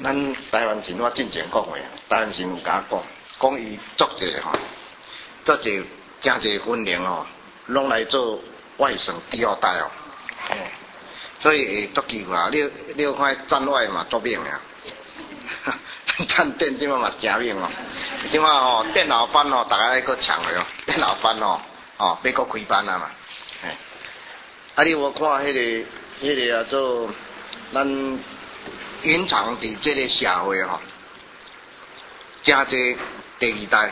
咱台湾人我进前讲话，台湾人有甲我讲伊足济吼，足济真济分龄吼，拢来做外省第二代哦，所以会足奇怪，你有看站外嘛足猛啊，站电即马嘛真猛哦，即马吼电脑班吼，大家在搁抢了哟，电脑班吼要搁开班啊嘛，啊你有看迄个啊做咱隐藏伫这个社会吼，真济第二代，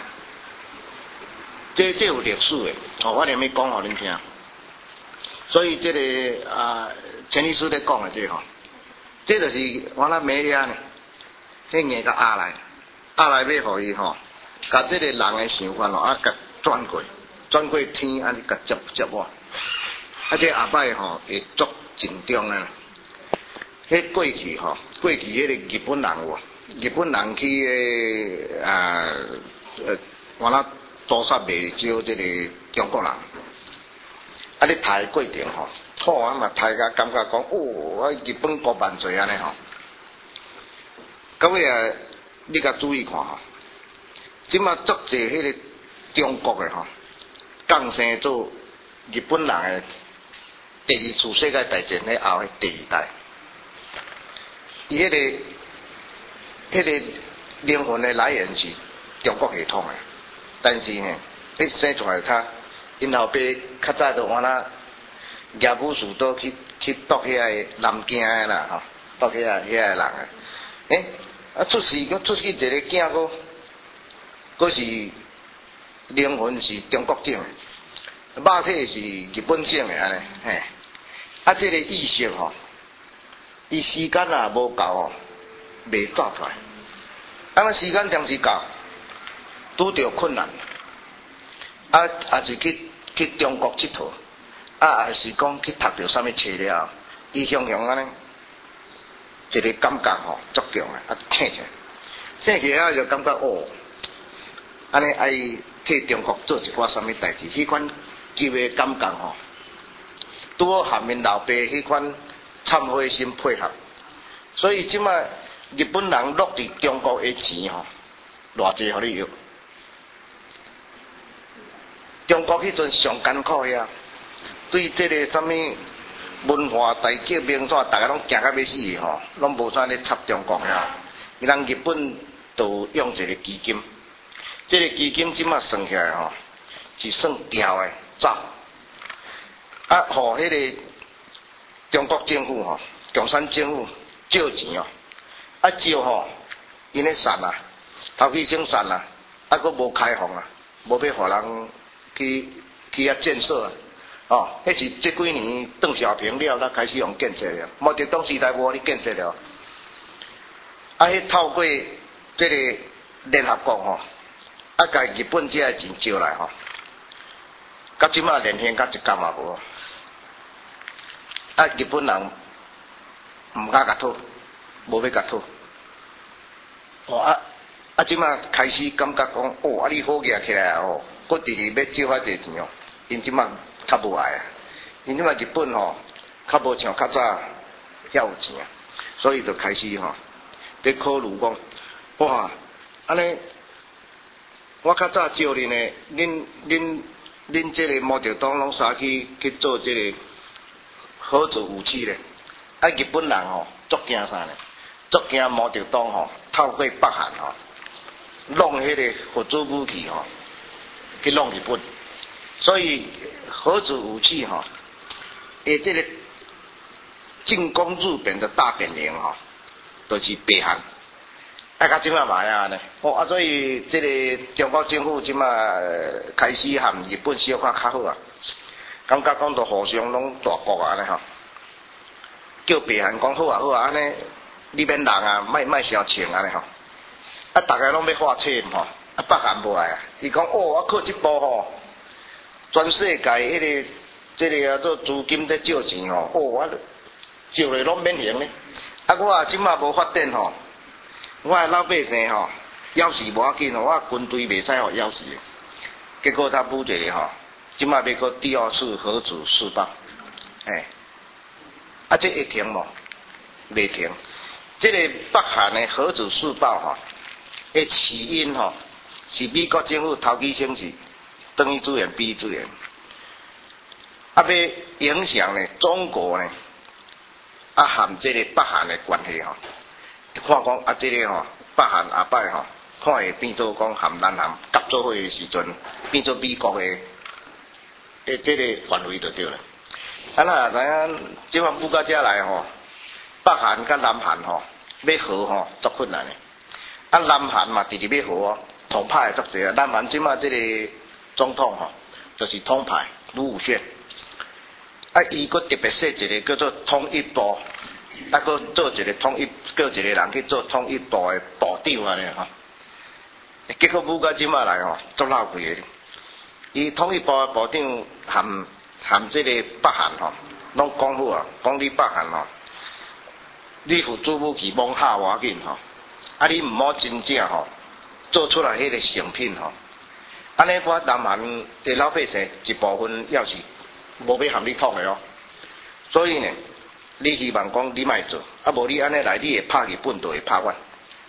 这有历史的，我连要讲互恁听。所以这个钱律师在讲的这吼，这就是我那美咧呢，这硬甲压来要互伊吼，甲这个人的想法吼，甲转过天，安尼甲接我，这后摆吼会足紧张啊。迄过去迄个日本人日本人去我那屠杀袂少这个中国人，你杀的过程吼，好嘛杀甲感觉讲日本国万岁安尼吼，到尾你甲注意看吼，即马足济迄个中国的吼，降生做日本人的第二次世界大战咧后的第二代。伊迄个灵魂的来源是中国系统的，但是呢，生出来因后爸较早就我那业务士都去夺遐个南京的啦吼，夺遐个人的，出世一个囝佫是灵魂是中国种的，肉体是日本种的安尼，这个意识吼。伊时间无够哦，袂走出来。时间暂时到，拄着困难，也是去中国佚佗，也是讲去读着啥物册了，伊雄安尼，一个感觉吼足强的，醒起来就感觉安尼爱替中国做一寡啥物代志，迄款旧的感觉吼，拄好含因老爸迄款。忏悔心配合，所以即摆日本人落伫中国的钱吼，偌济互你用。中国迄阵上艰苦呀，对这个什么文化大革命啥，大家拢惊甲要死吼，拢无啥咧插中国呀。人日本就用一个基金，这个基金即摆算起来吼，是算调的走，互迄个。中国政府吼，共产政府借钱哦，借吼，因咧散啊，头期先散啊，佫无开放啊，无要互人去建设啊，迄是这几年邓小平了，才开始用建设了，毛泽东时代无咧建设了，迄透过这个联合国吼，甲日本这个钱借来吼，到即马连现甲一角嘛无。日本人毋敢甲讨，无要甲讨。即马开始感觉讲，你好举起来哦，佫第二要借遐济钱哦，因即马较无爱啊，因即马日本吼较无像较早遐有钱啊，所以就开始吼，在考虑讲，安尼，我较早招恁的，恁这个毛泽东拢啥去做这个。核子武器咧，日本人吼足惊啥咧？足惊毛泽东吼透过北韩吼，弄迄个核子武器吼，去弄日本。所以核子武器吼，这个进攻日本的大本营吼，都是北韩。到即摆嘛呀呢？所以这个中国政府即摆开始和日本小可较好啊。感觉讲都互相拢大国安尼吼，叫北韩讲好啊安尼，你免人啊，莫伤穿安尼吼，大家拢要画册吼，北韩无爱啊，伊讲我靠这部吼，全世界迄个这个做资金在借钱吼，我借来拢免还咧，我即马无发展吼，我老百姓吼，要死无要紧吼，我军队袂使互要死，结果他补一个吼。即马要搁第二次核子试爆，这会停无？袂停。 这个北韩的核子试爆吼，的起因吼是美国政府投机性质，等于资源比资源，要影响呢中国呢，和这个北韩的关系吼，看讲这个吼北韩后摆吼，看会变做讲和南韩合作伙的时阵，变做美国的这个范围就对了。那知影即番布到遮来吼，北韩甲南韩吼要和吼足困难的。南韩嘛直直要和哦，统派足济啊。南韩即马即个总统吼，就是统派卢武铉。伊佫特别设一个叫做统一部，佫做一个统一，叫一个人去做统一部的部长安尼吼。结果布到即马来吼，足闹鬼的。伊统一部的部长含即个北韩吼，拢讲好啊，讲你北韓吼，你付祖母去摸下要緊吼，你毋好真正吼做出来迄个成品吼，安尼我南韓的老百姓一部分要是无要含你捅的哦，所以呢，你希望講你莫做，無你安尼來，你會拍日本就會拍阮，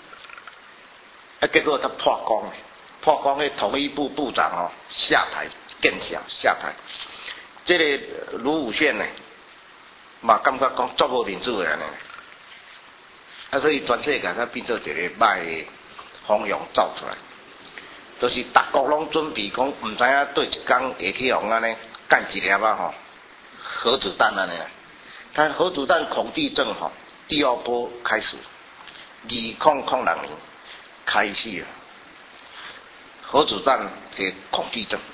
結果他破功的，破功迄統一部部長吼下台見效下台。这个卢武铉呢，嘛感觉讲足无民主的安尼，所以全世界它变做一个歹的方向走出来，就是各国拢准备讲，毋知影对一天会去用安尼干一粒啊吼，核子弹安尼啦。但核子弹恐惧症吼，第二波开始，2006年开始了，核子弹的恐惧症。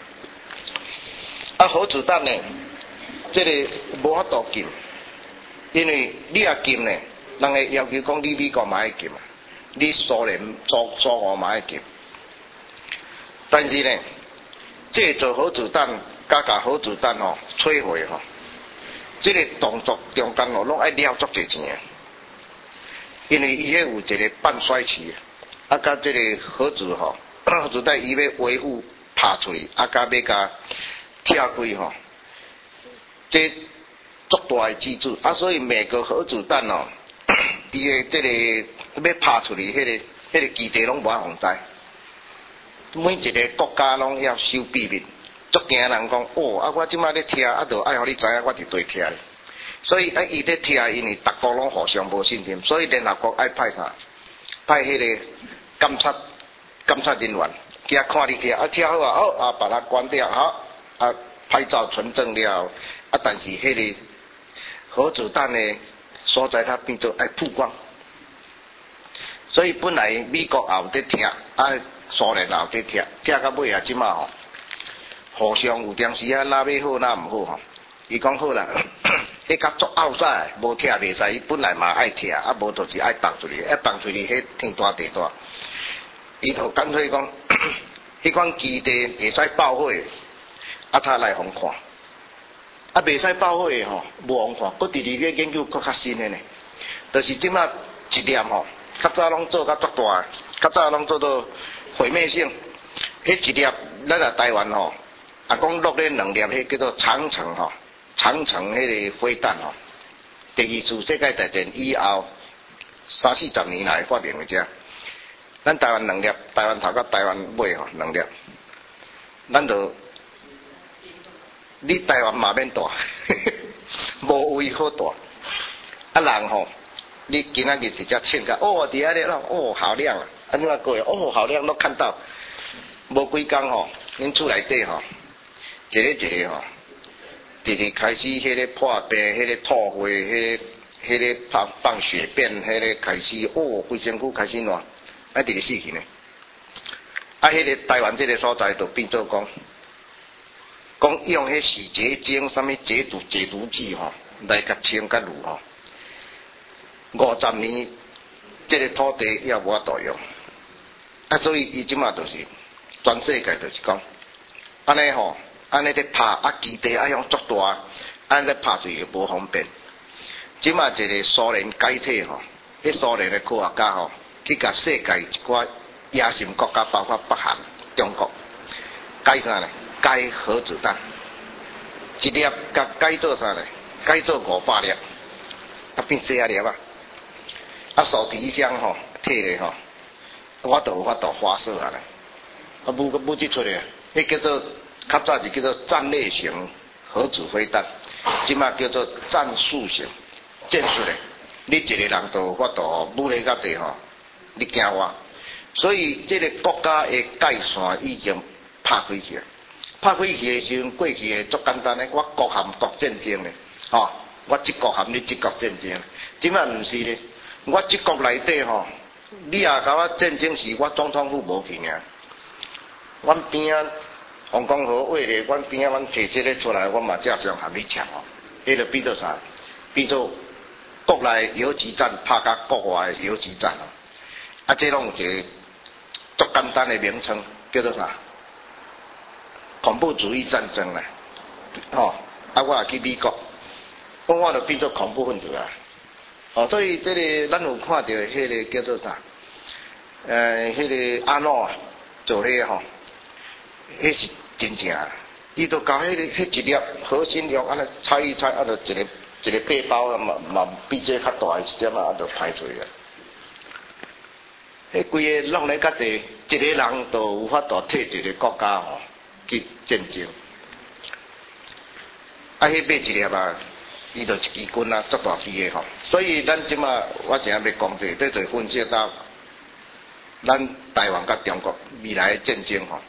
核子弹呢，这个无法度禁，因为你若禁呢，人会要求讲你美国嘛爱禁，你苏俄嘛爱禁。但是呢，制造核子弹甲核子弹吼摧毁吼，这个动作中间吼拢爱了足侪钱，因为伊迄有一个半衰期，甲这个核子吼，核子弹伊要维护拍出去，甲要甲拆开吼，这足大的基础所以每个核子弹哦，伊的这个要拍出去，迄个基地拢无法防知，每一个国家拢要守秘密，足惊人讲我即摆咧拆，就爱互你知影我伫对拆咧，所以伊咧拆，因为各国拢互相无信任，所以联合国爱派啥？派迄个监察人员，惊看你拆，拆好好把它关掉好。拍照存证了，但是迄个核子弹的所在，它变做爱曝光，所以本来美国也有在听，苏联也有在听，听到尾即马吼，互相有当时哪要好哪毋好吼，伊讲好啦，迄甲足拗赛，无听袂使，伊本来嘛爱听，无就是爱放出去，放出去迄天大地大，伊就干脆讲，迄款基地会使爆火。他来互看，袂使爆火的吼，无互看，佫直咧研究佫较新的呢。就是即马一粒吼，较早拢做较足大，较早拢做到毁灭性。迄一粒，咱来台湾吼，讲落咧2粒，迄叫做长城吼，长城迄个飞弹吼。第二次世界大战以后，30-40年来发明的遮。咱台湾2粒，台湾头甲台湾尾吼2粒，咱就。你台湾嘛免大，无位好大。人吼，你今仔日直接凊甲，伫遐咧咯，好亮啊！你话过好亮都看到。无几工吼，恁厝内底吼，一个吼，直直开始迄个破病，迄个吐血，迄个放血便，迄个开始规身躯开始烂，直直死去呢。迄个台湾这个所在就变做讲用迄洗洁精、什么解毒剂吼，来甲清甲卤吼，50年这个土地也无法度用，所以伊即马就是全世界就是讲，安尼吼，安尼咧拍基地用足大，安尼咧拍出去无方便。即马一个苏联解体吼，迄苏联的科学家吼，去甲世界一寡野心国家，包括北韩、中国，解啥呢？解核子弹，一粒甲解做啥呢？解做500粒，变小粒啊！ 啊，手提箱吼，摕咧吼，我都有法度发射啊咧。啊，武即出咧，迄叫做较早是叫做战略型核子飞弹，即马叫做战术型战术咧。你一个人都有法度武力到地吼，你惊我。所以这个国家的界线已经拍开去了。拍开去的时阵，过去的足简单咧，我国含国战争咧，吼，我即国含你即国战争。即摆毋是咧，我即国内底吼，你也甲我战争时，我总统府无去尔。阮边仔黄光和话咧，阮边仔阮摕这个出来，我嘛照常含你抢哦。迄个变做啥？变做国内游击战拍甲国外的游击战哦。啊，这拢有一个足简单的名称，叫做啥？恐怖主义战争啦，吼！啊，我也去美国，我就变做恐怖分子啊！哦，所以这个咱有看到迄个叫做啥？迄个阿诺啊，做迄个吼，迄是真正，伊都搞迄一粒核心药，安尼拆一拆，啊，就一个背包啊，嘛比这较大一点啊，就排出啊。迄规个弄咧甲地，一个人都有法度替一个国家吼去战争。啊，迄买一粒啊，伊就一支军啊，足大支个吼。所以咱即马我现在要讲这，这就分析到咱台湾甲中国未来的战争吼，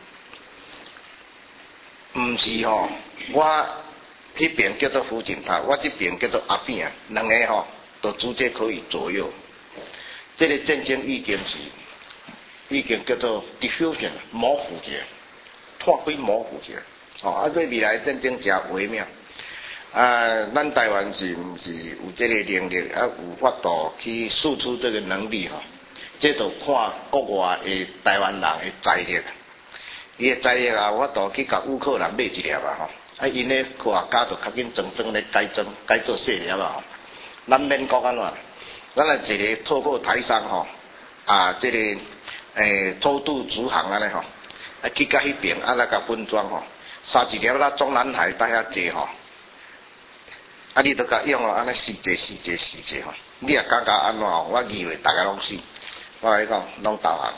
毋是吼，我迄边叫做福建派，我这边叫做阿扁啊，两个吼都直接可以左右。这个战争已经叫做 diffusion 模糊者，拓开模糊者。哦，啊，对未来战争真微妙。啊，咱台湾是毋是有这个能力啊？有法度去输出这个能力吼？这就看国外的台湾人的财力，伊的财力啊，有法度去甲乌克兰买一粒啊吼。啊，因咧科学家就较紧装咧改做细粒啊吼。咱免国安怎？咱来一个透过台商吼，啊，这个偷渡逐航安尼吼，啊去到迄边啊来甲分装吼，三一粒啦中南海带遐济吼，啊你都甲用哦，安尼四节吼，你也感觉安怎吼？我以为大家拢死，我来讲拢投降，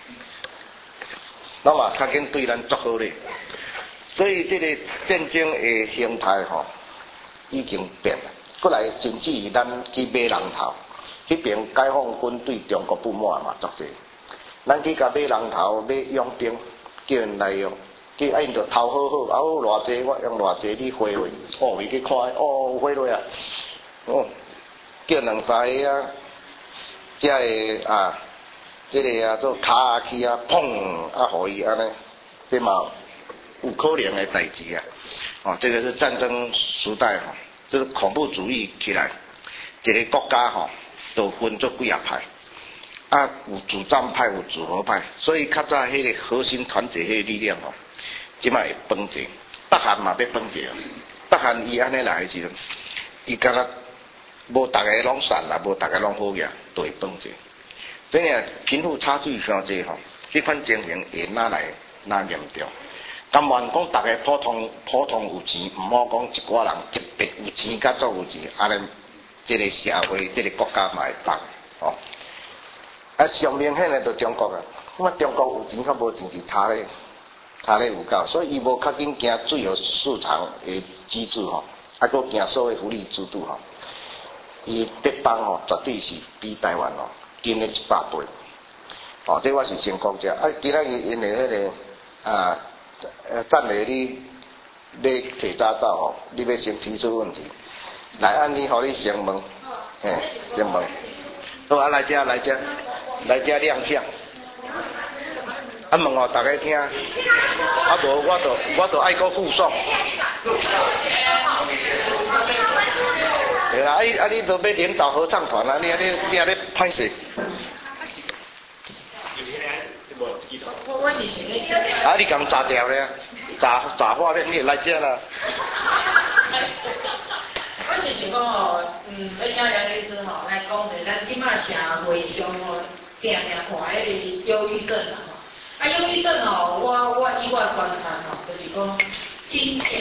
那么较紧对咱足好咧，所以这个战争的形态吼已经变了，过来甚至于咱去买人头。迄边解放军对中国不满嘛，足济。咱去甲买人头、买佣兵，叫人来用，叫因着头好好，啊好偌济，我用偌济你花落，哦，伊去看，哦，有花落啊，哦，叫两三个啊，这个啊，这个啊做卡去啊，砰啊，互伊安尼，这嘛有可能的代志啊，哦，这个是战争时代哈，就是恐怖主义起来，一个国家哈。都分做几啊派，啊有主战派有组合派，所以较早迄个核心团结迄个力量吼，即摆会崩解。北韩嘛要崩解啊！北韩伊安尼来的时阵，伊敢若无逐个拢散啦，无逐个拢好个，都会崩解。所以啊，贫富差距伤济吼，迄款情形会哪来哪严重？甘愿讲逐个普通有钱，毋好讲一寡人特别有钱甲足有钱，安尼。这个社会，这个国家嘛会放，哦，啊，上明显的就中国啊，我中国有钱较无钱是差咧有够，所以伊无较紧行自由市场的机制吼，啊，搁行社会福利制度吼，伊德邦吼绝对是比台湾吼紧咧100倍，哦，这我是先讲者，啊，今仔日因为迄个啊，赞美你要摕驾照吼，你要先提出问题。来，按你互你先问，嘿，先问。好啊，来遮亮相。啊，问互大家听。啊，无我就爱搁附送。对啦，啊你都要领导合唱团啊，你咧歹势。啊，你共炸掉咧，炸花咧，你来遮啦。 我就是讲吼，要请杨律师吼来讲者，咱即摆社会上吼，定看迄个忧郁症啦吼。啊，忧郁症吼，我以我观察吼，就是讲，真正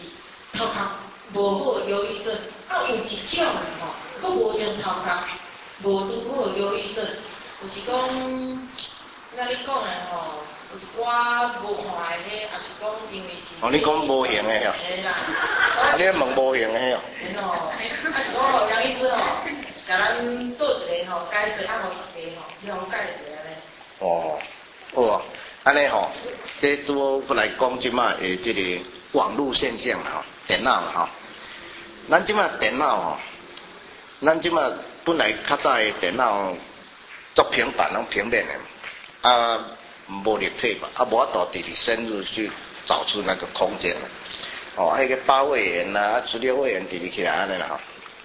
是头壳无好忧郁症，啊有一种吼，佫无像头壳无拄好忧郁症，就是讲，那你讲的吼，有一寡无看的迄，也是讲因为是。 哦，你讲无形的哦。 嘿啦。 啊，你问无形的哦。 嘿吼，啊是讲吼，杨医师吼，甲咱做一个吼解说，啊，互一个吼，了解一下咧。 哦，好啊，安尼吼，这拄好来讲即马的这个网络现象吼，电脑吼，咱即马电脑吼，咱即马本来较早的电脑做平板拢平面的，啊，无立体嘛，啊，无法度直直深入去找出那个空间。哦，迄个8位元啊，16位元直直起来安尼啦吼。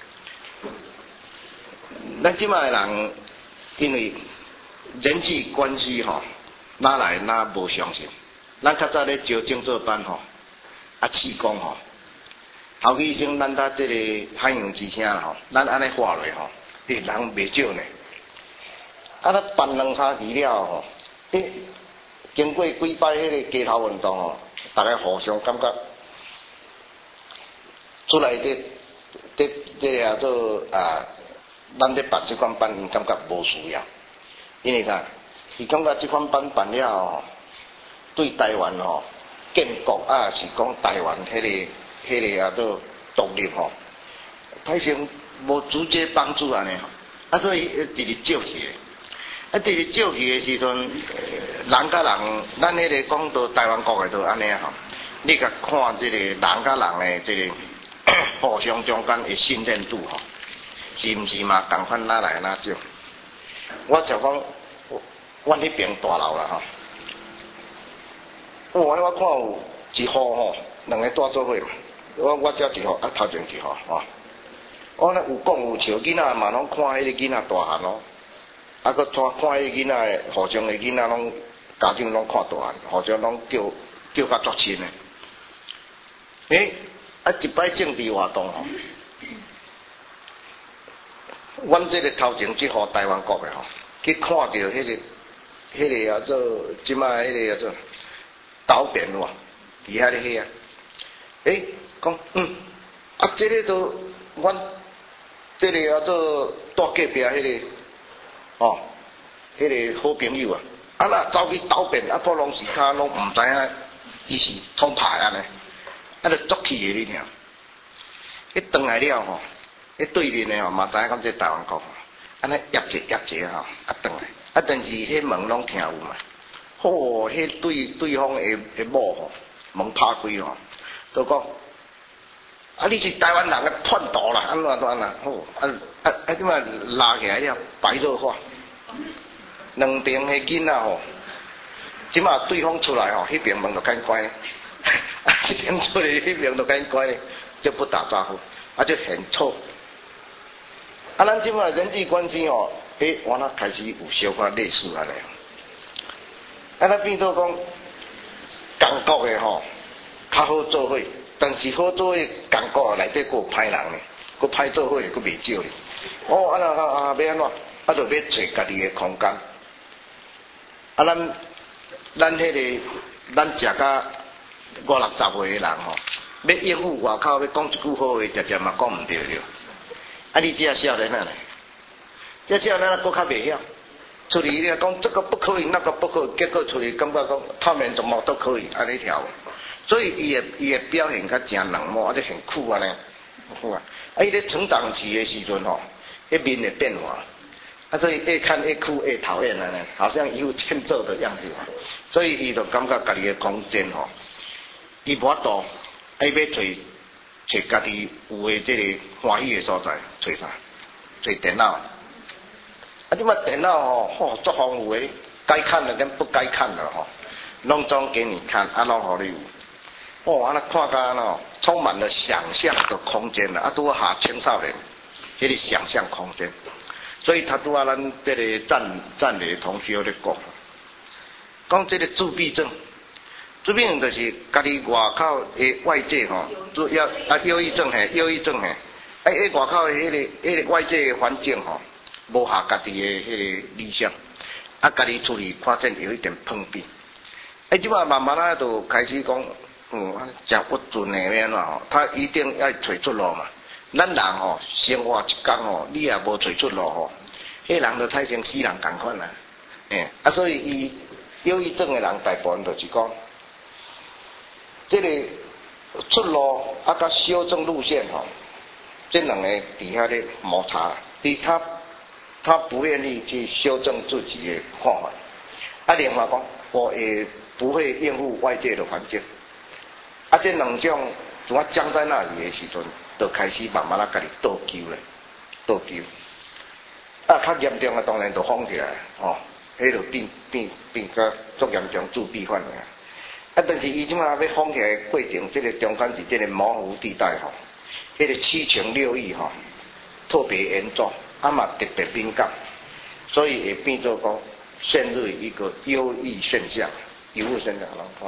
咱即马的人因为人际关系吼，哪来哪无相信。咱较早咧招工作班吼，啊试讲吼，头起先咱搭即个海洋之声吼，咱安尼画落吼，人袂少呢。啊，咱办2下期了吼，经过几摆迄个街头运动吼，大家互相感觉出来这啊做啊，咱咧办这款班，因感觉无需要。因为啥？伊感觉这款班办了吼，对台湾吼建国啊，是讲台湾迄个啊做独立吼，歹像无直接帮助安尼吼，啊所以直直借去，啊直直借去的时阵，人甲人，咱迄个讲到台湾国的都安尼吼，你甲看这个人甲人的这个互相中间的信任度吼，是毋是嘛？共款哪来哪少？我就讲，阮迄边大楼啦吼，我看有一户吼，2个住做伙嘛，我只一户，啊头前一户吼，我咧有讲有笑，囡仔嘛拢看迄个囡仔大汉咯，啊搁看迄个囡仔的互相的囡仔拢家长拢看大汉，互相拢叫甲足亲的，啊一摆政治活动吼。阮这个头前即户台湾国的吼，去看到迄个啊做即摆迄个啊做导片哇，伫遐咧迄啊，讲啊这个都阮这个啊做住隔壁迄个哦，迄个好朋友啊，啊若走去导片啊，普拢时骹拢毋知影伊是通拍安尼，啊就足气的你听，转来了吼。对面的吼，嘛知影讲这台湾国，安尼压者吼，啊转来，啊但是迄门拢听有嘛，吼，迄对方的某吼，门拍开吼，都讲，啊你是台湾人的叛徒啦，安怎啦，吼，即摆拉起来了，白热化，2边的囡仔吼，即摆对方出来吼，迄边门就紧关咧，啊这边出来，迄边就紧关咧，就不打招呼，啊就很臭。啊，咱即摆人际关系哦，我那开始有小可类似安尼。啊，咱变做讲，共国的吼较好做伙，但是好做伙共国内底佫有歹人呢，佫歹做伙佫袂少呢。哦，要安怎？啊，就要找家己的空间。啊，咱迄个，咱食甲50-60岁的人吼，要应付外口要讲一句好话，常常嘛讲毋对了。啊！你这少年啊呢？这少年佫较袂晓，出去咧讲这个不可以，那个不可以，结果出去感觉讲他们怎么都可以安尼跳，所以伊的表现较真冷漠，啊，就很酷安尼，酷啊！啊，伊咧成长期的时阵吼，迄面的变化，啊，所以越看越酷，越讨厌安尼，好像有欠揍的样子嘛。所以伊就感觉家己的空间吼，伊无法度，伊要找家己有诶这个欢喜诶所在，找啥？找电脑。啊，即摆电脑吼，足丰富诶，该看的跟不该看的吼，拢总给你看，啊，拢互你有。哦，安尼看甲喏，充满了想象的空间啦，啊，拄好青少年，迄个想象空间。所以他拄好咱这个赞美同学咧讲这个自闭症。自闭症就是家己外口的外界吼，忧郁症嘿，忧郁症嘿，外口的迄个外界的环境吼，无合家己的迄个理想，啊，家己出去发现有一点碰壁，即摆慢慢就开始讲，真不准的咩啦吼，他一定要找出路嘛。咱人吼，生活一天吼，你也无找出路吼， 迄人就太像死人共款啦。所以伊忧郁症的人大部分就是讲，这个出路甲修正路线这两个底下咧摩擦，他不愿意去修正自己的看法，另外讲我也不会应付外界的环境，这两种我僵在那里的时阵，就开始慢慢家己倒救咧，倒救。较严重的当然就放起来，迄就变较足严重自闭犯了。但是伊即马要放起来的过程，这个中间是这个模糊地带迄个七情六欲特别严重，嘛特别敏感，所以会变做讲陷入一个忧郁现象，忧郁现象，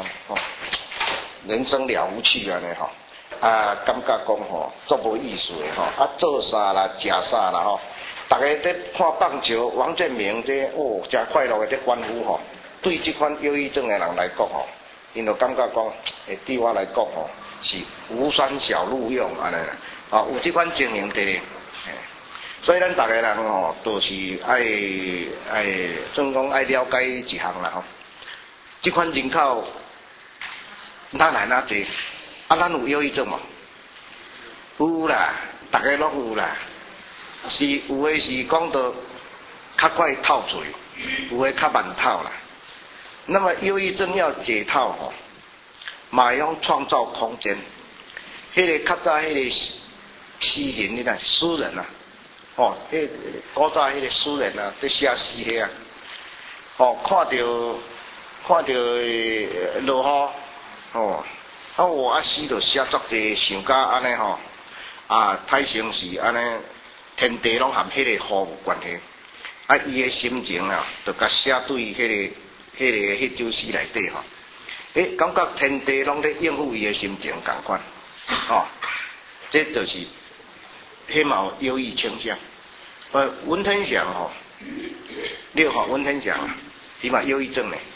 人生了无趣安尼感觉讲足无意思的做啥啦，食啥啦大家在看棒球，王建民这真快乐的在欢呼对这款忧郁症的人来讲因就感觉讲，对我来讲是无山小路用安尼啦，有这款经营的，所以咱大家人都是爱总讲爱了解一项啦这款人口哪来哪济？咱有忧郁症嘛？有啦，大家拢有啦。是有的是讲到较快透出，有的较慢透啦。那么忧郁症要解套嘛用创造空间。迄个较早迄个诗人你看诗人啊，迄古早迄个诗人啊，在写诗遐看到落雨我诗就写足济，想甲安尼太成是安尼。天地拢含迄个雨有关系，伊的心情就甲写对迄首诗内底感觉天地拢咧应付伊的心情共款，这就是迄嘛有忧郁倾向。文天祥你有文天祥伊嘛忧郁症咧，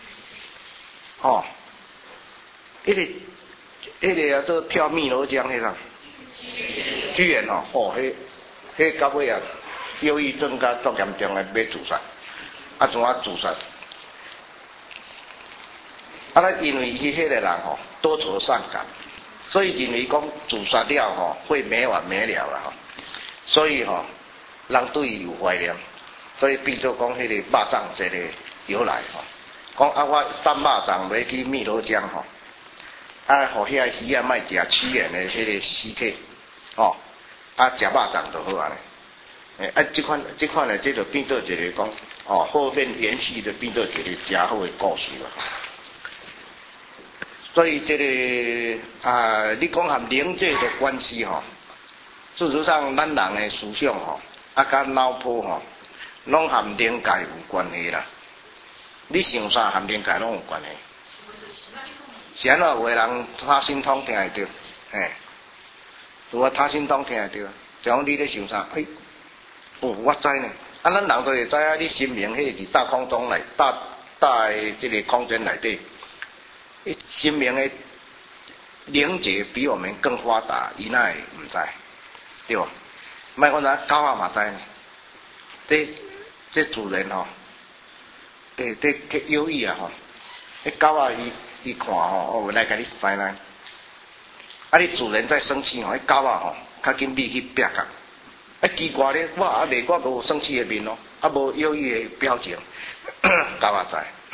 迄个做跳汨罗江迄个居然迄到尾忧郁症甲足严重的要自杀，怎自杀？因为伊迄个人多愁善感，所以认为讲自杀了会没完没了啦所以人对伊有怀念，所以变做讲迄个肉粽节的由来讲我担肉粽要去汨罗江互遐鱼莫食起源的迄个尸体食肉粽就好安尼。这款呢，这就变做一个讲后面延续的变做一个真好的故事了。所以这个你讲和灵界的关系事实上咱人的思想甲脑波拢和灵界有关系啦。你想啥和灵界拢有关系？是安怎有的人他心通听会到，如他心通听会到，就讲你咧想啥？我知呢。咱人就会知影你心灵迄是大空中内大的这个空间内底，心灵的灵觉比我们更发达，伊哪会唔知？对吧？莫讲咱狗仔嘛知呢。这主人这忧郁迄狗仔伊看我来甲你知呢。你主人在生气迄狗仔较紧逼去壁角。奇怪咧，我未我无生气的面无忧郁的表情，狗仔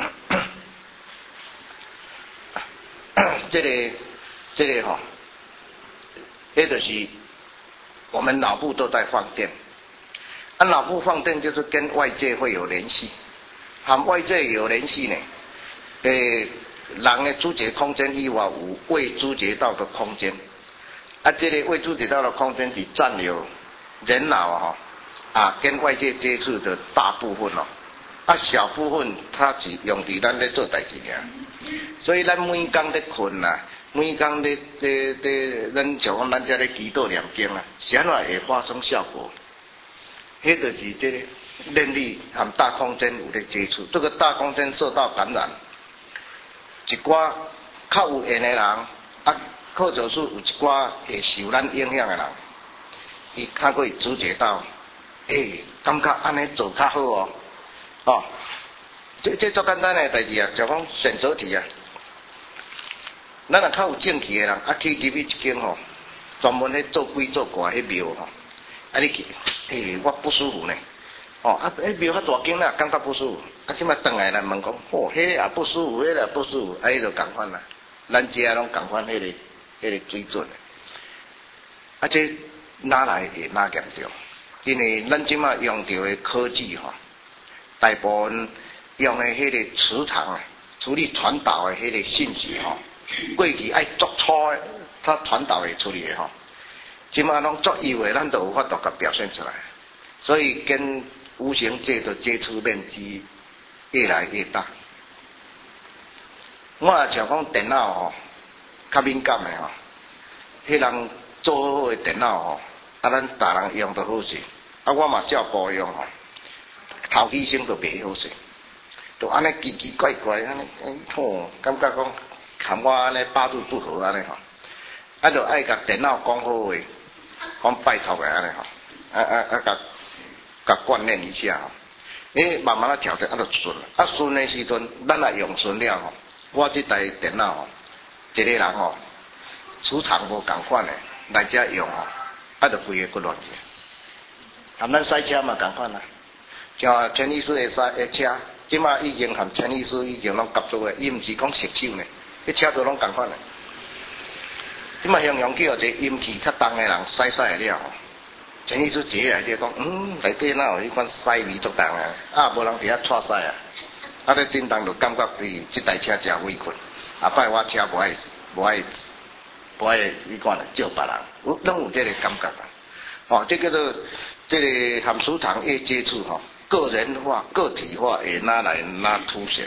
知。这个那就是我们脑部都在放电，脑部放电就是跟外界会有联系，和外界有联系呢。人的知觉空间以外有未知觉到的空间，这个未知觉到的空间是占有人脑跟外界接触的大部分小部分它是用伫咱咧做代志所以咱每工咧困每工咧咱像讲咱遮咧祈祷念经是安怎会发生效果？迄就是这个念力和大空间有咧接触，这个大空间受到感染，一寡较有缘的人或者是有一寡会受咱影响的人。伊较过知觉到感觉安尼做较好哦，哦，这足简单诶代志啊，就讲选择题啊。咱若较有正气诶人，去入去一间吼，专门咧做鬼做怪迄庙吼，你去，我不舒服呢，迄庙较大间啦，感觉不舒服，即摆转来来问讲，迄也不舒服，迄也不舒服，迄就共款啦，咱遮拢共款迄个水准诶，这哪来会哪严重？因为咱即摆用到诶科技吼，大部分用诶迄个磁场啊，处理传导诶迄个信息吼。过去爱足粗诶，它传导会处理诶吼，即马拢足幼诶，咱都有法度甲表现出来，所以跟无形界的接触面积越来越大。我也像讲电脑吼，较敏感诶吼，迄人做好诶电脑吼，咱大人用都好势，我嘛照步用吼，头起先都袂好势，就安尼奇奇怪怪安尼，感觉讲。含我安尼八字不合安尼吼，就爱甲电脑讲好话，讲拜托个安尼吼，甲锻炼一下吼，慢慢调整就顺，顺的时阵，咱也用顺了吼。我这台电脑吼，一个人吼，磁场无共款的来遮用吼，就规个骨乱去。咱赛车嘛共款啦，像陈医师的车，即马已经含陈医师已经拢合作的，伊毋是讲熟手呢。迄车都拢共款诶，即马形容叫一个阴气较重诶人驶会了吼。陈医师坐内底讲，内底哪有迄款驶味足重啊？无人伫遐错驶啊！咧叮当就感觉伊即台车真委屈，后摆我车无爱迄款诶借别人，拢有这个感觉啊！这叫做这个含磁场越接触吼，个人化、个体化会哪来哪凸显。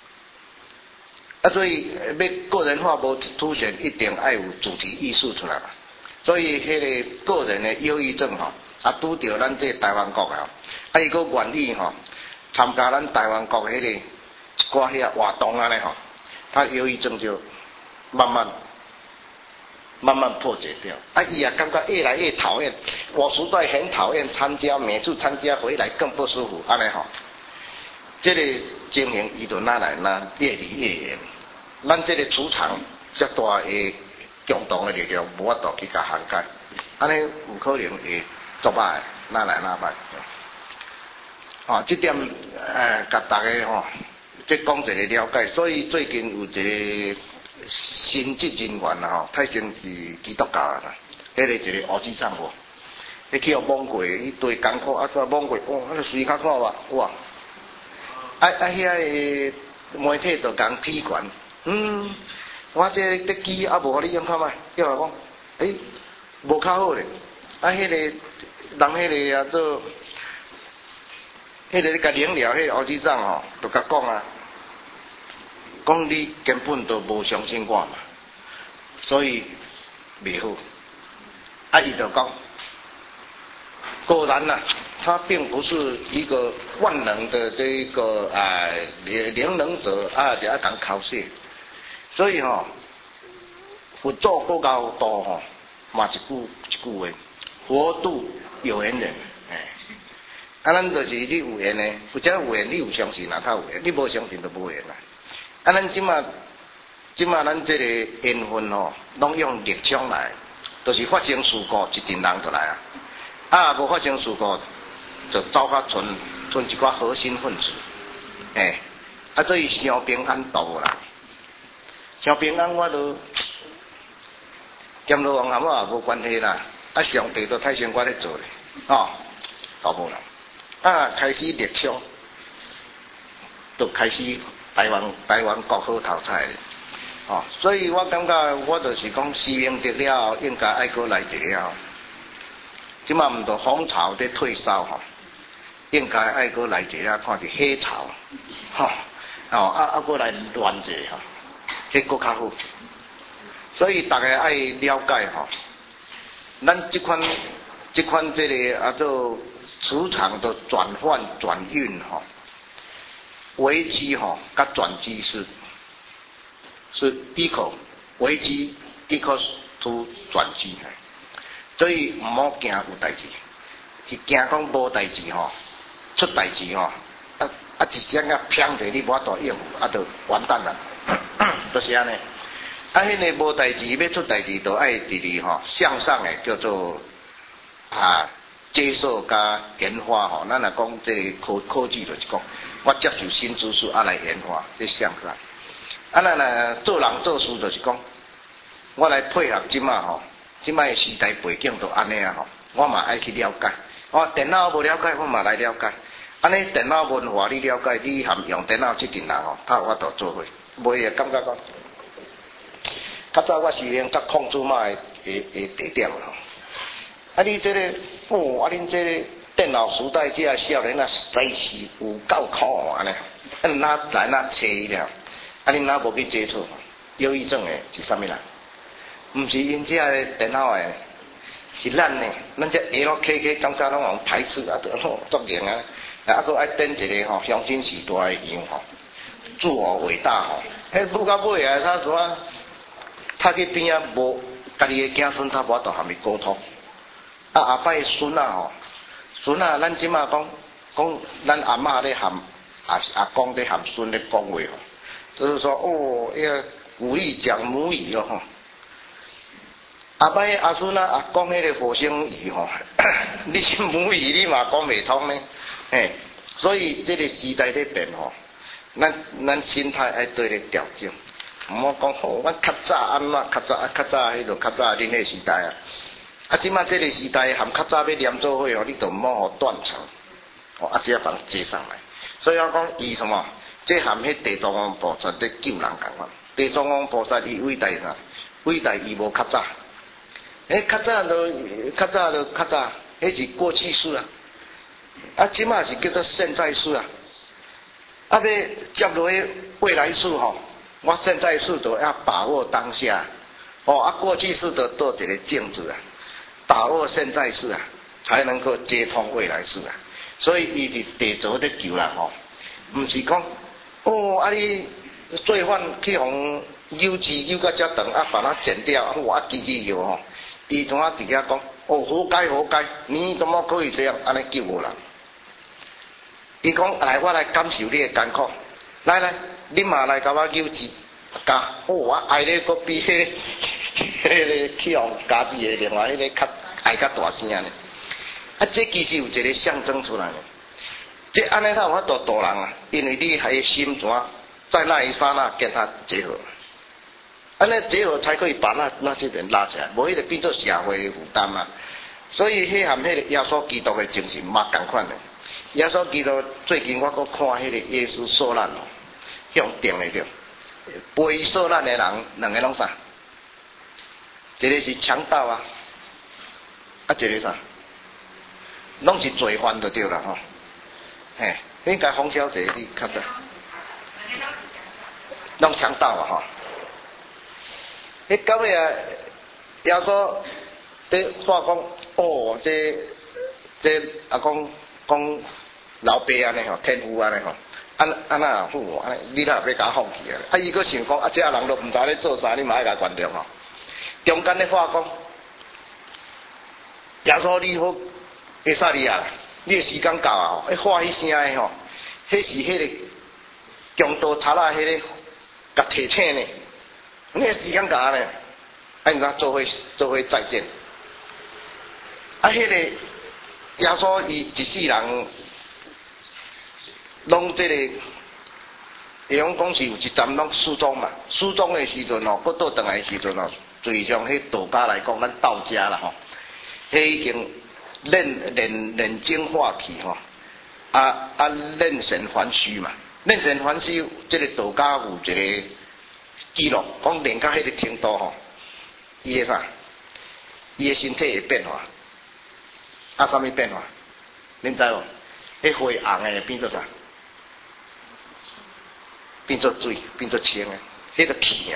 所以要个人化无凸显，一定要有主题艺术出来嘛。所以迄个个人的忧郁症吼，拄着咱这台湾国啊，伊个愿意吼参加咱台湾国迄个一寡遐活动安尼吼，他忧郁症就慢慢破解掉。伊也感觉越来越讨厌，我实在很讨厌参加，每次参加回来更不舒服安尼吼。这个情形伊就哪来哪越离越远，咱这个磁场遮大的共同的力量，无法度去甲涵盖，安尼有可能会作歹，哪来哪歹。这点甲大家吼，即讲一个了解。所以最近有一个神职人员吼，泰先是基督教啦，迄个一个乌鸡上无，去互蒙过，伊对艰苦煞蒙过，随较看哇。遐个媒体就讲批权，我这机无互你用看卖，叫我讲，无较好咧。迄个人迄个做，迄个甲领了，迄个乌机长吼，就甲讲啊，讲你根本都无相信我嘛，所以袂好。伊就讲，果然啦。他并不是一个万能的这个灵能者就要讲考试，所以佛祖够高度嘛一句话，佛度有缘人，咱就是你有缘的，有这有缘，你有相信哪他有缘，你无相信就无缘啦。咱即马咱这个缘分拢用力量来，就是发生事故一群人就来无发生事故。就走较存一寡核心分子，所以伤平安度啦，伤平安我都兼罗王含我也无关系啦，上帝都太先我咧做咧，搞无啦，开始立枪，就开始台湾国好头彩咧，所以我感觉我就是讲，使命得了，应该爱过来一个，即马毋着风潮在退烧应该爱过来一下，看是黑潮，过来乱一下迄个较好。所以大家爱了解咱这款这个做磁场的转换转运危机甲转机是equal，危机equals to 转机，所以毋好惊有代志。 是惊讲无代志吼，出代志吼，一声啊砰者你无法度应付，就完蛋啦，就是安尼。迄个无代志要出代志，就爱伫吼向上诶，叫做接受加研发吼。咱若讲这个科技就是讲，我接受新知识来研发，这向上。咱若做人做事就是讲，我来配合即马吼，即马时代背景就安尼啊吼，我嘛爱去了解。电脑无了解，我嘛来了解。安尼电脑文化你了解，你含用电脑即阵人吼，他有法度做伙，袂会感觉讲。较早我是用甲控制嘛的地点吼，你这个恁这个电脑时代这少年实在是有够苦安尼，哪来哪找伊了？恁哪无去接触？忧郁症的是啥物人？毋是因这个电脑的，是咱的，咱这LKK 感觉拢用排斥作型啊，佫爱登一个黄金时代的样吼，自我伟大吼，迄不到尾啊，他说。他去边啊，无家己的子孙，他无法度含伊沟通。后摆孙啊孙啊，咱即马讲咱阿嬷咧含阿公咧含孙咧讲话吼，就是说古语讲母语吼。后摆阿孙啊讲迄个火星语吼，你是母语你嘛讲袂通呢，所以这个时代咧变吼，咱心态爱对咧调整。毋好讲阮较早安怎，较早迄个较早恁迄时代即马这个时代含较早要连做伙你就毋好互断层，只要把它接上来。所以我讲伊什么，这含迄地藏王菩萨在救人共款。地藏王菩萨伊伟大啥？伟大伊无较早，较早，迄是过去式即马是叫做现在式要接落去未来式吼。我现在式就要把握当下，过去式就做一个镜子把握现在式才能够接通未来式所以伊伫地座咧求人毋是讲你罪犯去互邮到遮长把它剪掉，我记哟伊怎啊伫遐讲活该，你怎么可以这样安尼救我人？伊讲来，我来感受你的艰苦，来。你嘛来甲我救济，我爱咧个比迄个去互家己的另外迄个较爱较大声呢。这其实有一个象征出来呢。这安尼才有法度度人因为你还心怎在那一刹那跟他结合，安尼结合才可以把那些人拉起来，无迄个变做社会的负担所以迄含迄个耶稣基督的精神嘛同款的。耶稣基督最近我搁看迄个耶稣受难向定的着，背受难的人两个拢啥？一个是强盗一个啥？拢是罪犯就对了应该洪小姐你看到，拢强盗到尾耶稣在话讲这讲老爸安尼天父安尼安那好你哪要甲我放弃伊佫想讲这人都毋知咧做啥，你嘛爱甲关掉中间咧话讲，耶稣你好，会使你你的时间到话迄声的迄是迄个强盗贼迄个甲提醒呢，你的时间到呢，你怎做伙再见？迄个耶稣伊一世人。拢这个，会用讲是有一站拢失踪嘛，失踪的时阵搁倒转来的时阵最上迄道家来讲，咱道家啦迄已经练精化气练神还虚嘛，练神还虚，这个道家有一个记录，讲练到迄个程度伊的啥，伊的身体会变化，啥物变化？恁知无？迄灰红的变做啥？变做水，变做清迄个气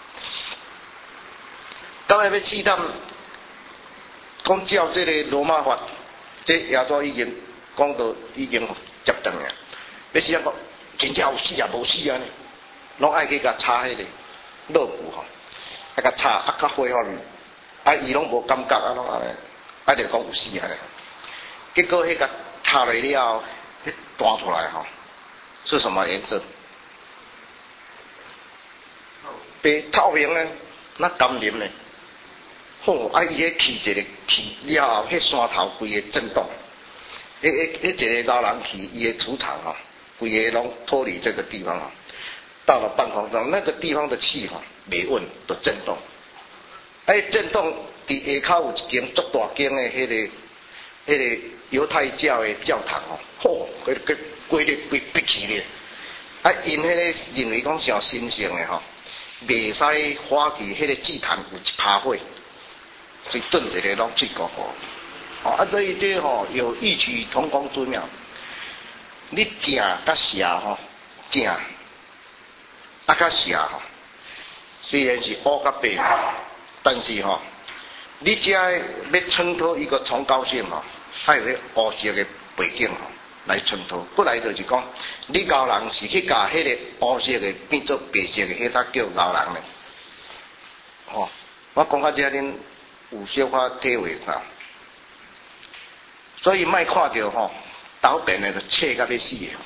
到尾要试探，讲照这个罗马法，这耶稣已经讲到已经接近要试探讲真正有死无死呢？拢爱去甲插迄个肋骨爱甲插较灰伊拢无感觉拢就讲有死结果迄个插来了，迄弹出来吼，是什么颜色？白透明呢，那甘霖呢？吼，啊伊迄起一个起了后，迄山头规个震动，迄一个老人去伊的土场吼，规个拢脱离这个地方吼，到了半空中，那个地方的气吼袂稳，就震动。震动伫下口有一间足大间的迄个犹太教的教堂哦，吼，规日闭起咧。因迄个认为讲上神圣的吼，袂使花去迄个祭坛有一趴火，所以顿一个拢水高高。所以这吼有异曲同工之妙。你正甲邪吼，正甲邪吼，虽然是乌甲白，但是吼，你只要衬托一个崇高性吼，还有迄乌色的背景吼来衬托。不来就是讲，你高人是去甲迄个乌色的变做白色的，迄才叫高人呢。吼，我讲到这恁有小可体会噻。所以莫看到吼，倒边的就切甲要死的。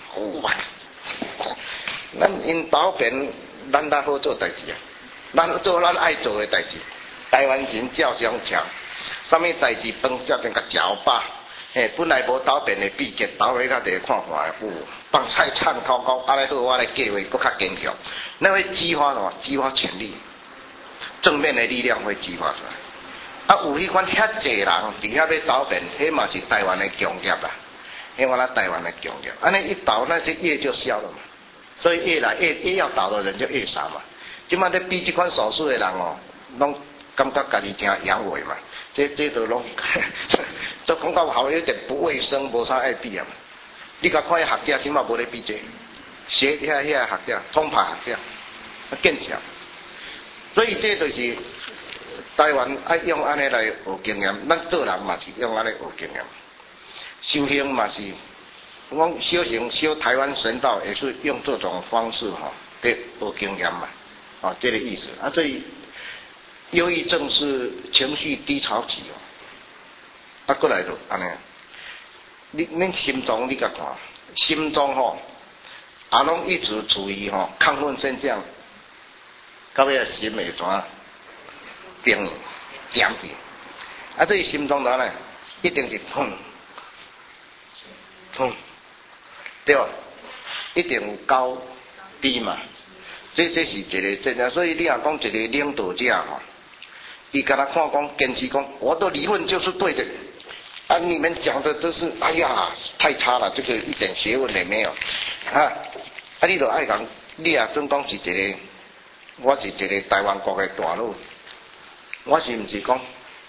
咱因倒边，咱较好做代志啊，咱做咱爱做的代志。台湾人照相强，啥物代志饭才定甲食饱。本来无倒边的秘诀，倒来甲地看看，饭菜畅口口，安尼好，我来计划搁较坚强。那会激发什么？激发潜力，正面的力量会激发出来。有迄款遐济人伫遐要倒边，迄嘛是台湾的强业啦。迄我咱台湾的强业，安尼一倒，那些业就消了嘛。所以越要倒的人就越少嘛。今麦在比这款手术的人哦，拢感觉家己真阳痿嘛，这都拢，都讲到好有点不卫生，无啥爱比啊。你甲看学者，即马无咧比这，学遐学者，冲拍学者，见笑。所以这就是台湾爱用安尼来学经验，咱做人嘛是用安尼学经验，修行嘛是，我修行修台湾神道也是用这种方式哈，对学经验嘛，这个意思啊，所以。忧郁症是情绪低潮期哦，过来就安尼，恁心脏你甲看，心脏吼，拢一直处于吼亢奋现象，到尾心会怎病点去，这心脏呢一定是砰砰，对吧？一定有高低嘛，这是一个现象，所以你若讲一个领导者吼。你跟他看讲，坚持讲，我的理论就是对的，你们讲的都是，哎呀，太差了，这个一点学问也没有，你就爱讲，你也总讲是一个，我是一个台湾国的大佬，我是不是讲，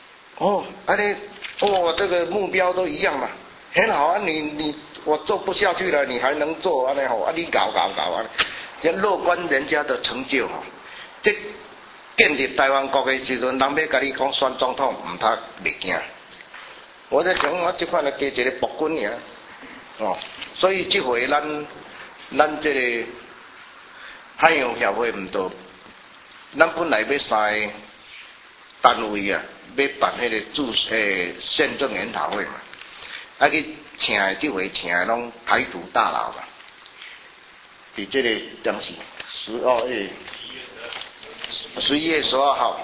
这个目标都一样嘛，很好啊，我做不下去了，你还能做安尼好，你搞这乐观人家的成就哈，这。建立台湾国的时阵，人要甲你讲选总统，唔通袂惊。我在想，我即款来加一个博君尔，所以这回咱这个海洋协会唔多，咱本来要三个单位啊，要办迄个宪政研讨会嘛，去请的这回请的拢台独大佬嘛，伫这个当时12月。11月12号，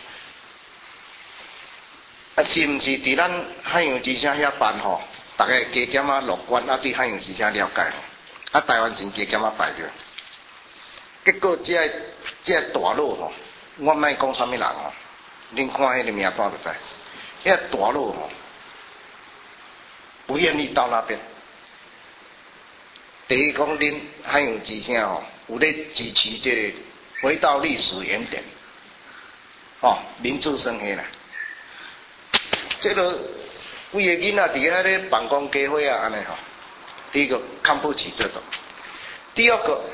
是毋是伫咱海洋之声遐办吼？大家加减乐观，对海洋之声了解吼。台湾人加减排着，结果这大佬吼，我莫讲啥物人吼，恁看迄个名单就知，迄大佬吼，不愿意到那边。第一讲恁海洋之声吼，有咧支持这个。回到历史原点，林志生迄啦，这个规个囡仔伫遐咧办公家伙啊，安尼吼。第一个看不起这种，第二个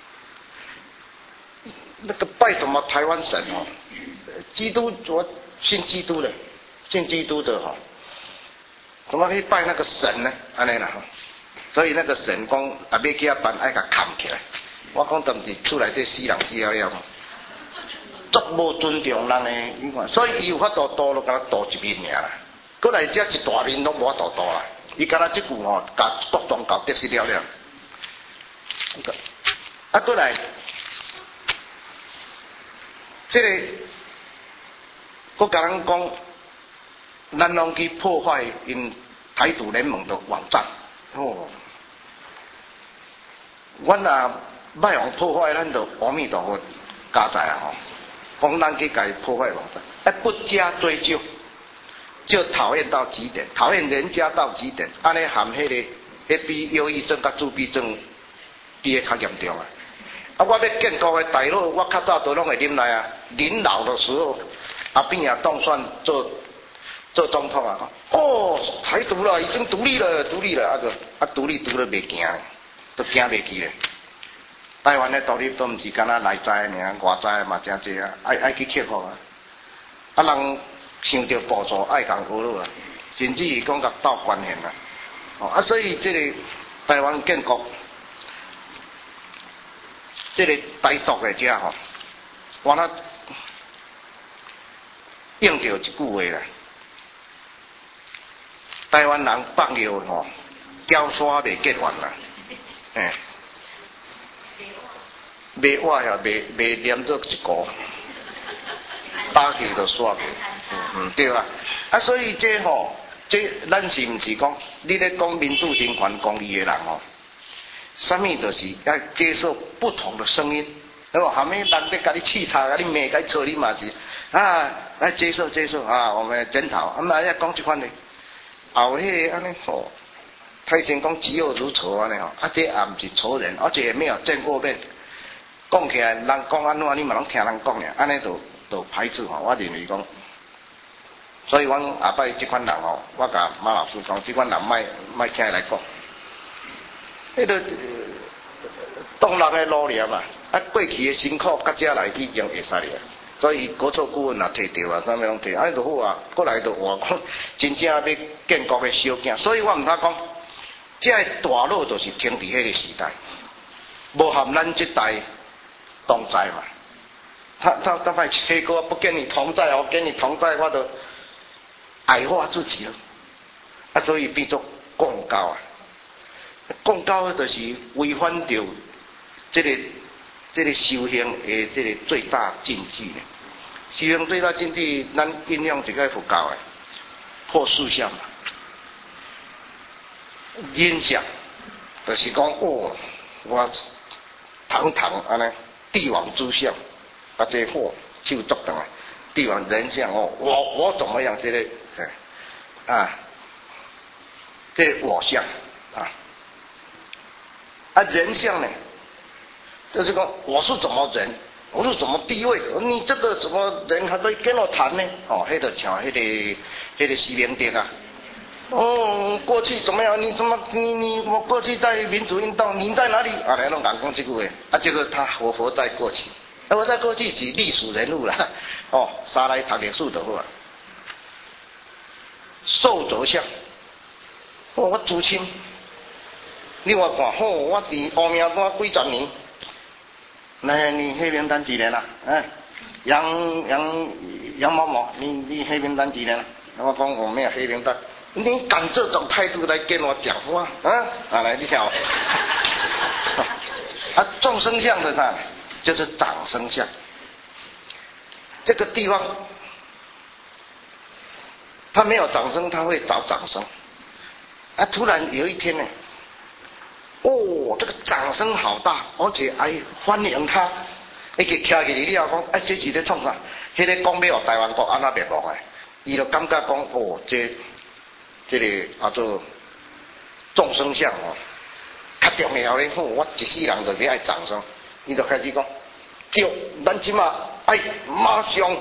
那个拜什么台湾神哦，基督我信基督的哈，怎么可以拜那个神呢？安尼啦哈，所以那个神讲要叫他办，爱甲扛起来。我讲当时厝内底死人死了，足无尊重人诶，你看，所以伊有法度渡落甲渡一面尔啦，过来遮一大面拢无法度渡啦， 伊敢若即句吼，甲国中搞得失了了。啊，过来，这个，我甲人讲，咱拢去破坏因台独联盟的网站，哦，阮若卖互破坏，咱就阿弥陀佛加在啊吼，讲咱去甲伊破坏网站，不加追究。就讨厌到极点，讨厌人家到极点，安尼含迄个比忧郁症甲自闭症比较严重啊！啊，我要建国的大佬，我较早都拢会忍耐啊。临老的时候，阿扁啊当选做总统啊，哦，台独了，已经独立了，独立了，独立独了袂行，都行袂去咧。台湾的独立都毋是干那内在的尔，外在嘛真济啊，爱去克服啊。啊人。想着步骤爱共学落啊，甚至于讲甲斗关系啊，哦所以这个台湾建国，这个台独的遮吼，我那应着一句话啦，台湾人放尿吼，胶沙袂结缘啦，袂活呀，袂连做一个，打去就煞去。对啦，所以这吼，这咱是毋是讲，你咧讲民主人权公义的人吼，什么就是要接受不同的声音，对吧？下面人在甲你气叉，甲你骂，甲你吵，你嘛是来接受啊，我们检讨，嘛要讲这款的，后迄个安尼吼，太先讲己恶如仇安尼吼，这也毋是仇人，而且没有见过面，讲起来人讲安怎，你嘛拢听人讲尔，安尼就排斥吼，我认为讲。所以，阮下摆即款人吼，我甲马老师讲，即款人莫请伊来讲。迄个当人的努力嘛，过去的辛苦，甲遮来已经会使了。所以国策顾问也摕着啊，啥物拢摕，安尼就好啊。过来就话讲，真正要建国的小囝，所以我毋通讲，这个大佬就是停伫迄个时代，无含咱这代同在嘛。他卖切割，不跟你同在，我跟你同在，我就。矮化自己了，所以变作公交啊，公交就是违反着这个修行的这个最大禁忌呢。修行最大禁忌，咱应用一个佛教的破四相嘛，忍相就是讲哦，我堂安尼帝王之相，这火手足长啊，帝王人相哦，我怎么样这个。这我相人相呢，就是讲我是怎么人，我是怎么地位，你这个怎么人还可以跟我谈呢？哦，迄个像迄个西明德啊，哦，过去怎么样？你怎么我过去在民主运动，您在哪里？来拢讲这句话，结果他活在过去，活在过去是历史人物啦，哦，啥来读历史就好啊。寿德相，我祖亲，你我看，我伫乌命单几十年，那你黑名单几年了？杨某某，你黑名单几年了？我讲我没有黑名单，你敢这种态度来跟我讲话？来你听我，众生相的呢，就是掌声相，这个地方。他没有掌声，他会找掌声。突然有一天呢，这个掌声好大，而且还欢迎他。一个徛起你后讲，这是咧创啥？迄个讲要台湾国安那灭亡的，伊就感觉讲，这个叫做众生相较重要咧。我一世人就要爱掌声，伊就开始讲，叫咱即马爱马上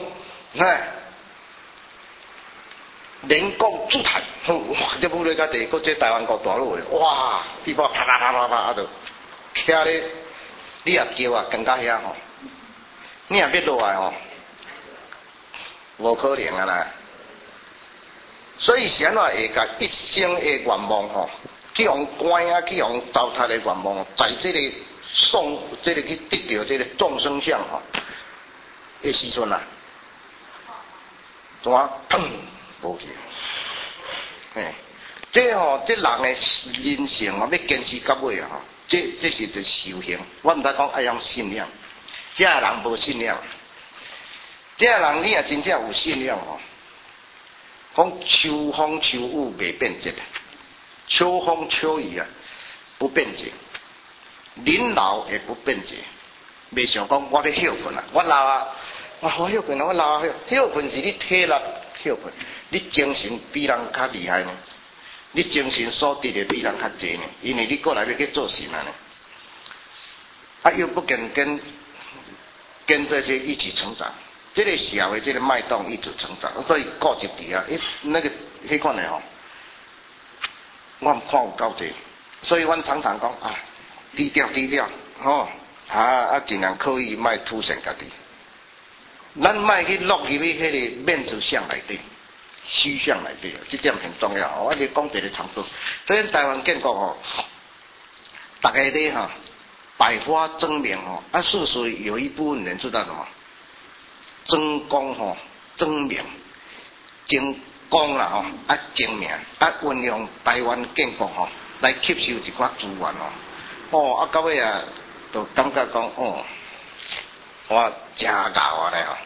人工主台，哇！这武力甲第个这台湾国大佬的，哇！地方啪啪啪啪就徛咧，你也叫啊，更加遐吼，你也要落来吼，无可能啊啦。所以谁话会甲一生的愿望吼，去用关啊，去用糟蹋的愿望，在这个这个去得到这个众生相吼的时阵啊，怎啊砰？无去， 这吼，这人的人性哦，要坚持到尾啊！吼，这是着修行。我毋知讲爱用信仰，这人无信仰，这人你也真正有信仰哦。讲秋风秋雨袂变质，秋风秋雨啊不变质，人老也不变质。袂想讲我要休困啊，我老啊，我好休困啊，我老啊休困是你体力休困，你精神比人较厉害呢。你精神所得的比人较济呢，因为你过来要去做事啊呢，啊又不跟这些一起成长，这个社会这个脉动一直成长，所以顾一底啊，那个迄款的吼，我看有够济，所以阮常常讲啊，低调低调，吼尽量刻意莫凸显家己，咱莫去落入去迄个面子相内底。虚像来对，这点很重要。我哋讲一个长度，所以台湾建国吼，大家咧哈百花争鸣吼，是属于有一部分人知道什么？争功吼，争名，争功啦吼，争名，运用台湾建国吼来吸收一寡资源哦，到尾啊，就感觉讲我真搞啊咧吼。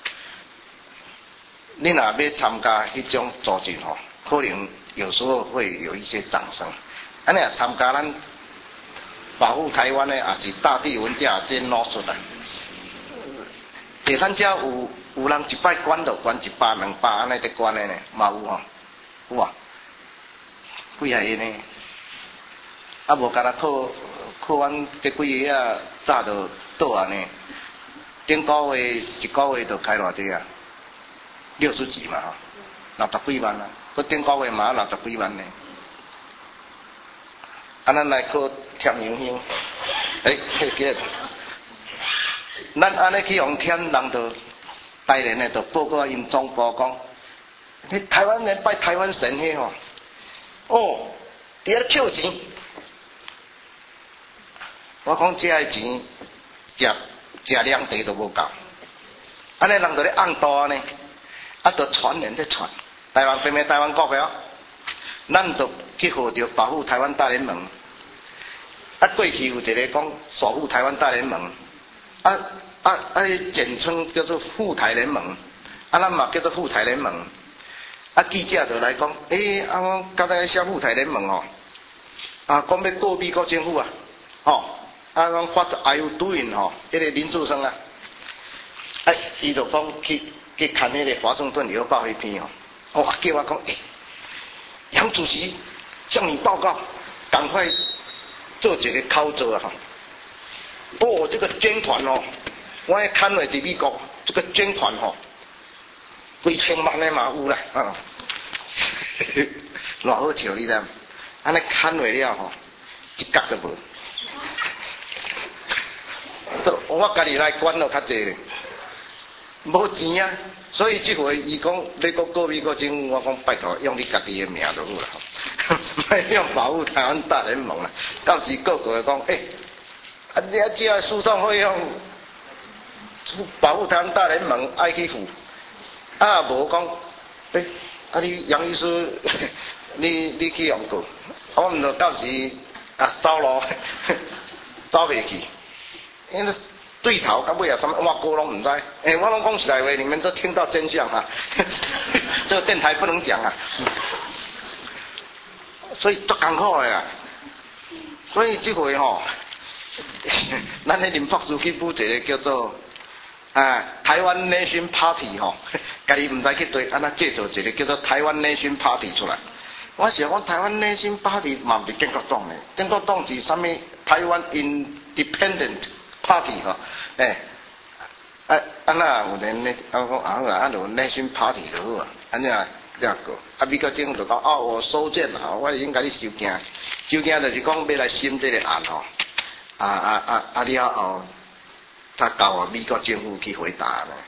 你若要参加迄种组织吼，可能有时候会有一些掌声。安尼啊，参加咱保护台湾的，也是大地文化这努力啊。第三者有人一摆捐就捐100、200安尼在捐的呢，嘛有吼，有啊，几啊个呢？啊无甲他靠阮这几个啊，早就倒啊呢。顶个月一个月就开偌济啊？60几嘛，60几万啊，佮顶个月嘛60几万呢。咱来去添油香，记得，咱安尼去用添，人就台联的就报告因总部讲，你台湾人拜台湾神迄吼，伫遐扣钱。我讲这个钱食两地都无够，安尼人就咧按多呢。就传人在传，台湾偏偏台湾国的哦，咱就去号召保护台湾大联盟。过去有一个讲守护台湾大联盟，简称叫做护台联盟，咱嘛叫做护台联盟。记者就来讲，我刚才写护台联盟哦，讲要告美国政府啊，讲 What are you doing 吼，迄个林志生啊，伊就讲去看那个华盛顿邮报那篇叫我讲，杨主席向你报告，赶快做一个考作啊！这个捐款我也看了在美国，这个捐款几千万的嘛有啦偌好笑你知？安尼看落了一角都无。我家己来管就较济。无钱啊，所以这回伊讲要告美国政府，我讲拜托用你家己的名就好啦，莫用保护台湾大联盟啦。到时个个讲，你这个诉讼费用保护台湾大联盟爱去付，无讲，你杨医师，你去用过，我唔就到时走路走袂去，因为。对头到尾啊，什么我哥拢唔知，我拢讲实在话，你们都听到真相啊，这个电台不能讲啊，所以足艰苦的啊，所以这回咱迄林博士去补一个叫做台湾 Nation Party 家己唔知去对，安那制造一个叫做台湾 Nation Party 出来。我想讲台湾 Nation Party 嘛唔是建国党的，建国党是啥物？台湾 Independent Party 安那有人咧，我讲就 Nation Party 就好啊，安尼啊了个，美国政府就讲我收件啦，我已经甲你收件，就是讲要来审这个案了后，他交美国政府去回答咧，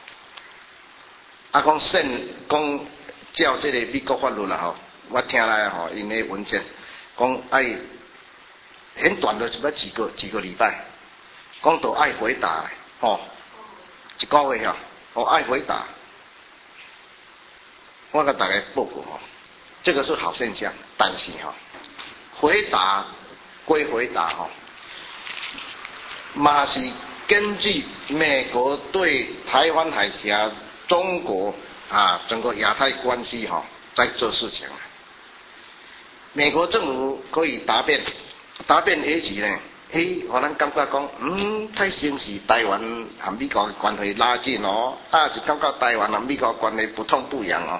讲照这个美国法律啦我听来因的文件讲很短的，只要几个礼拜。讲到爱回答一个月爱回答，我甲大家报告这个是好现象。但是回答归回答嘛是根据美国对台湾海峡、中国整个亚太关系在做事情。美国政府可以答辩也是呢，互咱感觉讲，太显示台湾和美国的关系拉近是感觉台湾和美国关系不痛不痒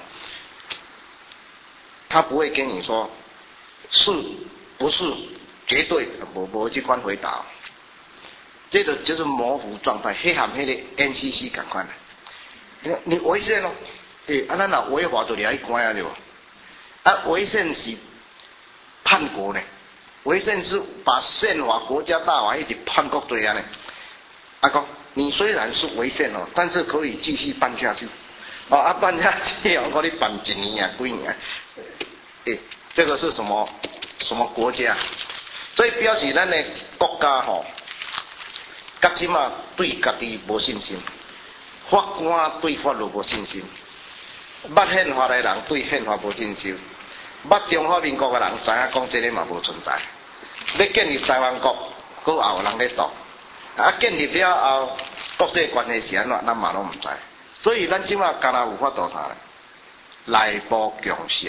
他不会跟你说是不是绝对，无这款回答。这个就是模糊状态，和那个 NCC 同款。你违宪咱若违法就抓去关对无？违宪是叛国呢，违宪是把宪法、国家大法一起叛国罪呢。讲你虽然是违宪但是可以继续办下去。办下去我给你办1年几年。这个是什么国家？所以表示咱的国家到即马对家己无信心，法官对法律无信心，捌宪法的人对宪法无信心，捌中华民国的人知影讲这个嘛无存在。要建立台湾国，搁也有人咧斗。建立了后，国际关系是安怎，咱嘛拢毋知。所以咱即马干那有法度啥咧？内部共识，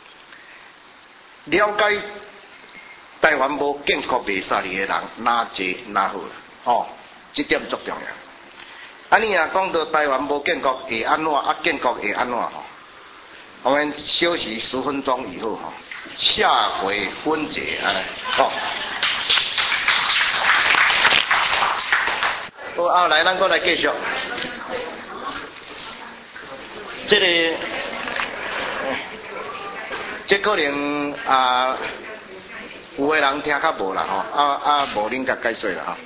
了解台湾无建国袂杀你的人哪济哪好这点足重要。你若讲到台湾无建国会安怎，建国会安怎我们休息10分钟以后下回分解好，来，咱搁来继续。这可能有的人听较无啦无恁甲解说啦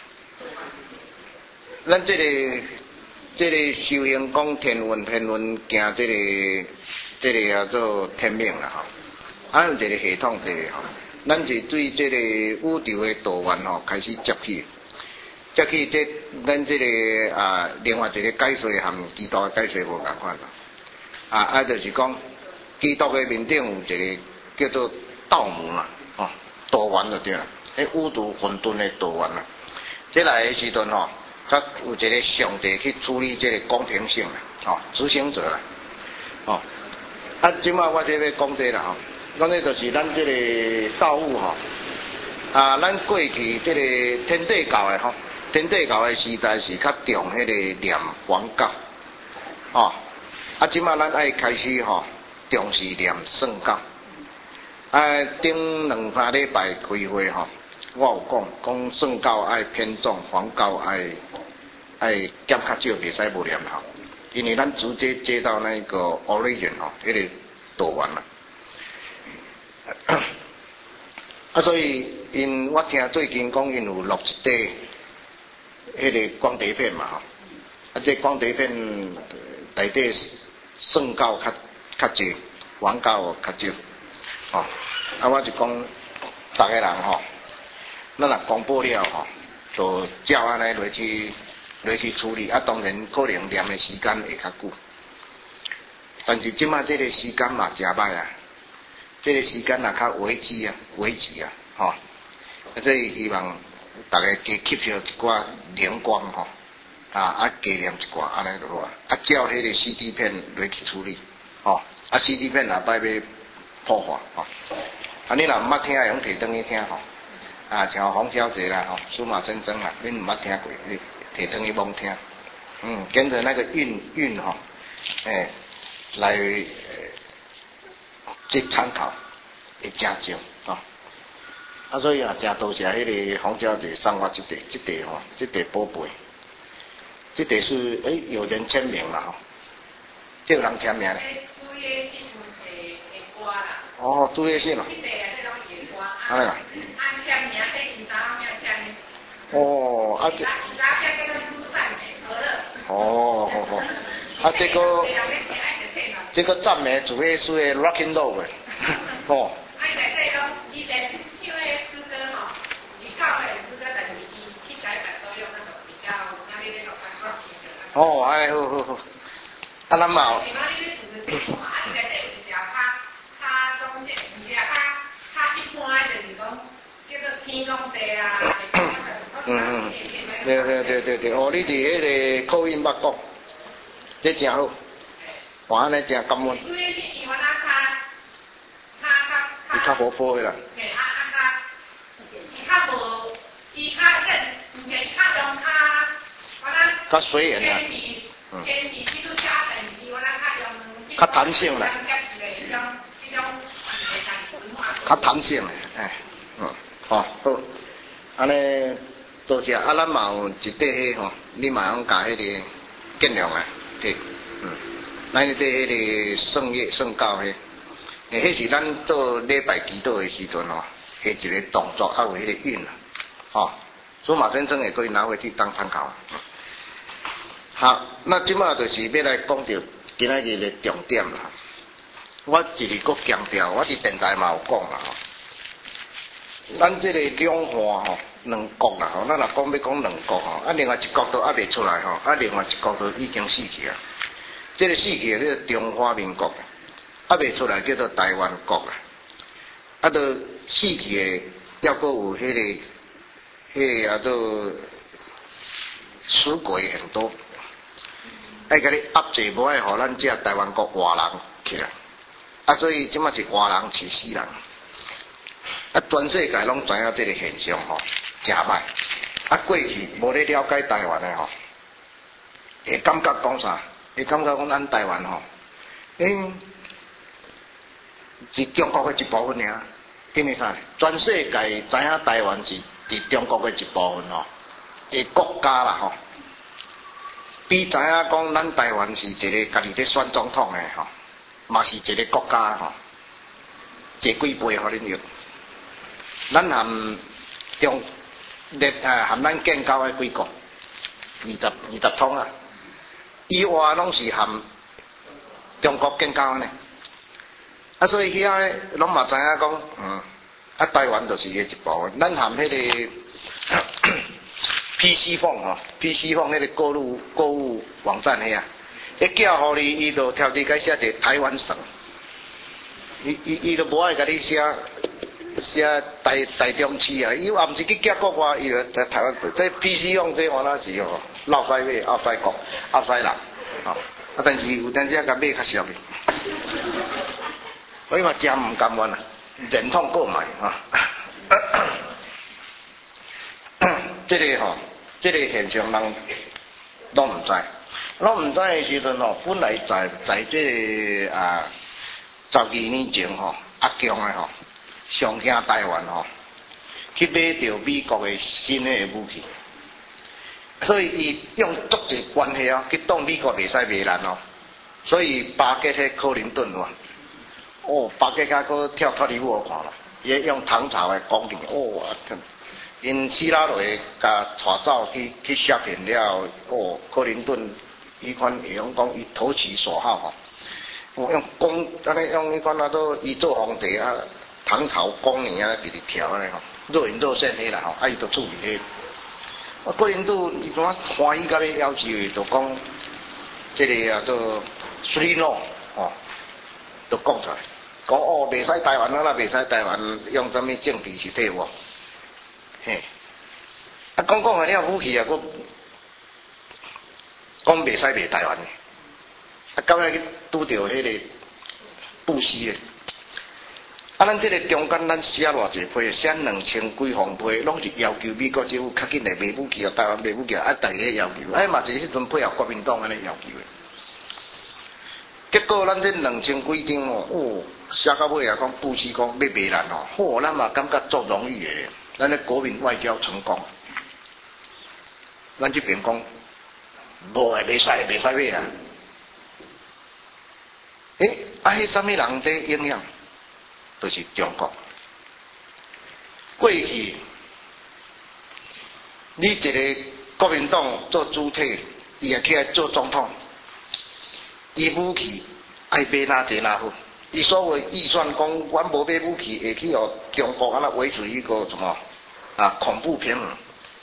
咱这个修行讲天运行这个叫做天命啦有一个系统咱是对这个宇宙的道源开始接起咱这个另外一个解说和基督的解说无同款就是讲基督的面顶有一个叫做道门啦道源就对啦，宇宙混沌的道源啦。这来的时阵才有一个上帝去处理这个公平性执行者啦即摆我这要讲这啦讲这就是咱这个道务咱过去这个天地教的天地教的时代是较重迄个念黄教即摆咱爱开始重视念圣教顶2-3礼拜开会我有讲圣教爱偏重，黄教爱减较少，袂使无念因为咱直接接到那个 origin 迄个道源啦所以我听最近讲因有录一块迄个光碟片嘛这光碟片内底圣教较济，黄教较少我就讲逐个人咱若公布了就照安尼落去处理当然可能念的时间会较久，但是即马这个时间嘛真歹这个时间也较危机所以希望大家加吸收一寡灵光加念一寡安尼就好照迄个 CD 片落去处理CD 片也摆要破化你若毋捌听用摕转去听像洪小姐啦司马先生啦恁毋捌听过摕转去罔听跟着那个韵来去参考会真少所以真多谢迄个洪小姐送我这块宝贝这块是有人签名啦这有人签名咧朱叶信安尼啦好这个赞美主耶稣的 Rockin' Roll 好咱嘛对，哦，你伫迄个口音捌讲，这真好，我安尼真感恩。伊较无补的啦。较随缘啦，较弹性啦，较弹性的，好，安尼多谢，咱嘛有一块迄吼，你嘛通甲迄个见谅啊，对，咱迄个圣月圣教迄，迄是咱做礼拜祈祷的时阵吼，迄一个动作还有迄个韵啦，所以马先生也可以拿回去当参考。好，那即马就是要来讲到今仔日的重点啦。我一日搁强调，我伫电台嘛有讲啦吼。咱即个两岸吼，两国啦吼，咱若讲要讲两国吼，另外一国都还未出来吼，另外一国都已经死去啊。即个死去的叫做中华民国，还未出来叫做台湾国啊。都死去的，还阁有迄个叫做死鬼很多。爱甲你压制，无爱互咱这台湾国活人起来，所以即马是活人饲死人，全世界拢知影这个现象吼，真歹。过去无咧了解台湾的吼，会感觉讲啥？会感觉讲咱台湾吼，是中国的一部分尔，因为啥？全世界知影台湾是伫中国的一部分吼，的国家啦吼。比知影讲咱台湾是一个家己咧选总统的吼，嘛是一个国家吼，坐几倍互恁用。咱含含咱建交的几国，20通啊，以外拢是含中国建交呢。所以遐拢嘛知影讲，台湾就是伊一部分，咱含迄个。PC 凤吼 ，PC 凤迄个购物网站遐，一叫互你，伊就挑起该写一个台湾省，伊就无爱甲你写台中市啊，伊也毋是去寄国外，伊就在台湾。这 PC 凤这我那是吼，闹西尾、拗西国、拗西人，但是有阵时甲买较俗的，所以嘛真毋甘愿啊，忍痛购买啊。这个现象人拢唔知，拢唔知的时阵吼，本来在这12年前吼，阿强的吼，上兄台湾吼，去买到美国的新的武器，所以伊用足济关系去当美国袂使卖咱哦，所以巴结迄克林顿哇，巴结甲佫跳脱离我看啦，也用唐朝的宫廷，因希拉蕊甲带走去削平了，克林顿伊款会用讲伊投其所好吼，用弓安尼用迄款都伊做皇帝啊，唐朝光年啊直直跳安尼吼，若隐若现迄啦吼，伊都注意迄。克林顿伊怎欢喜甲咧要求，就讲这个做 3 no 都讲出来，讲袂使台湾啦，袂使台湾用什么政治是对我。嘿，讲了武器佫讲袂使卖台湾的，到尾去拄着迄个布希的，咱这个中间咱写偌济批，写2000几封批，拢是要求美国政府较紧来卖武器，台湾卖武器，大家要求，嘛是迄阵配合国民党安尼要求的。结果咱这2000几张写到尾啊，讲布希讲要卖咱咱嘛感觉足容易的。咱的国民外交成功，咱这边讲无诶，袂使买啊！迄什么人在影响？就是中国。过去，你一个国民党做主体，伊也起来做总统，伊武器爱买哪济哪好。伊所谓预算讲，阮无买武器，会去互中国安那维持一个什么恐怖平衡？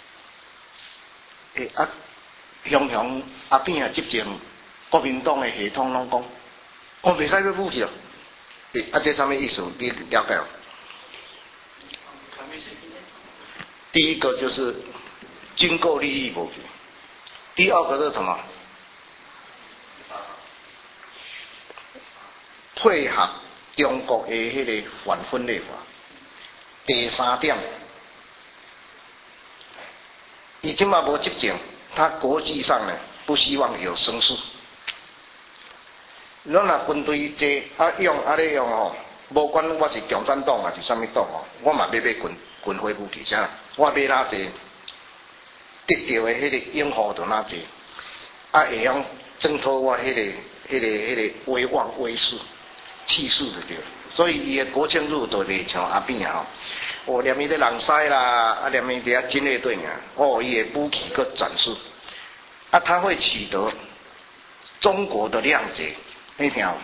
雄阿扁执政国民党的系统拢讲，袂使买武器哦。这什么意思？你了解哦？ 第一个就是军购利益无去，第二个是什么？配合中国的迄个反分裂法。第三点，伊即马无执政，他国际上呢不希望有声势。咱若军队坐用咧用吼，无管我是共产党还是啥物党吼，我嘛要军火武器啥，我买哪济，得到的迄个拥护就哪济，会晓挣脱我迄个威望威势气势就对。所以伊的国庆日就袂像阿扁啊吼，连伊咧人西啦，连伊伫军乐队尔，伊的武器个展示，他会取得中国的谅解，那条。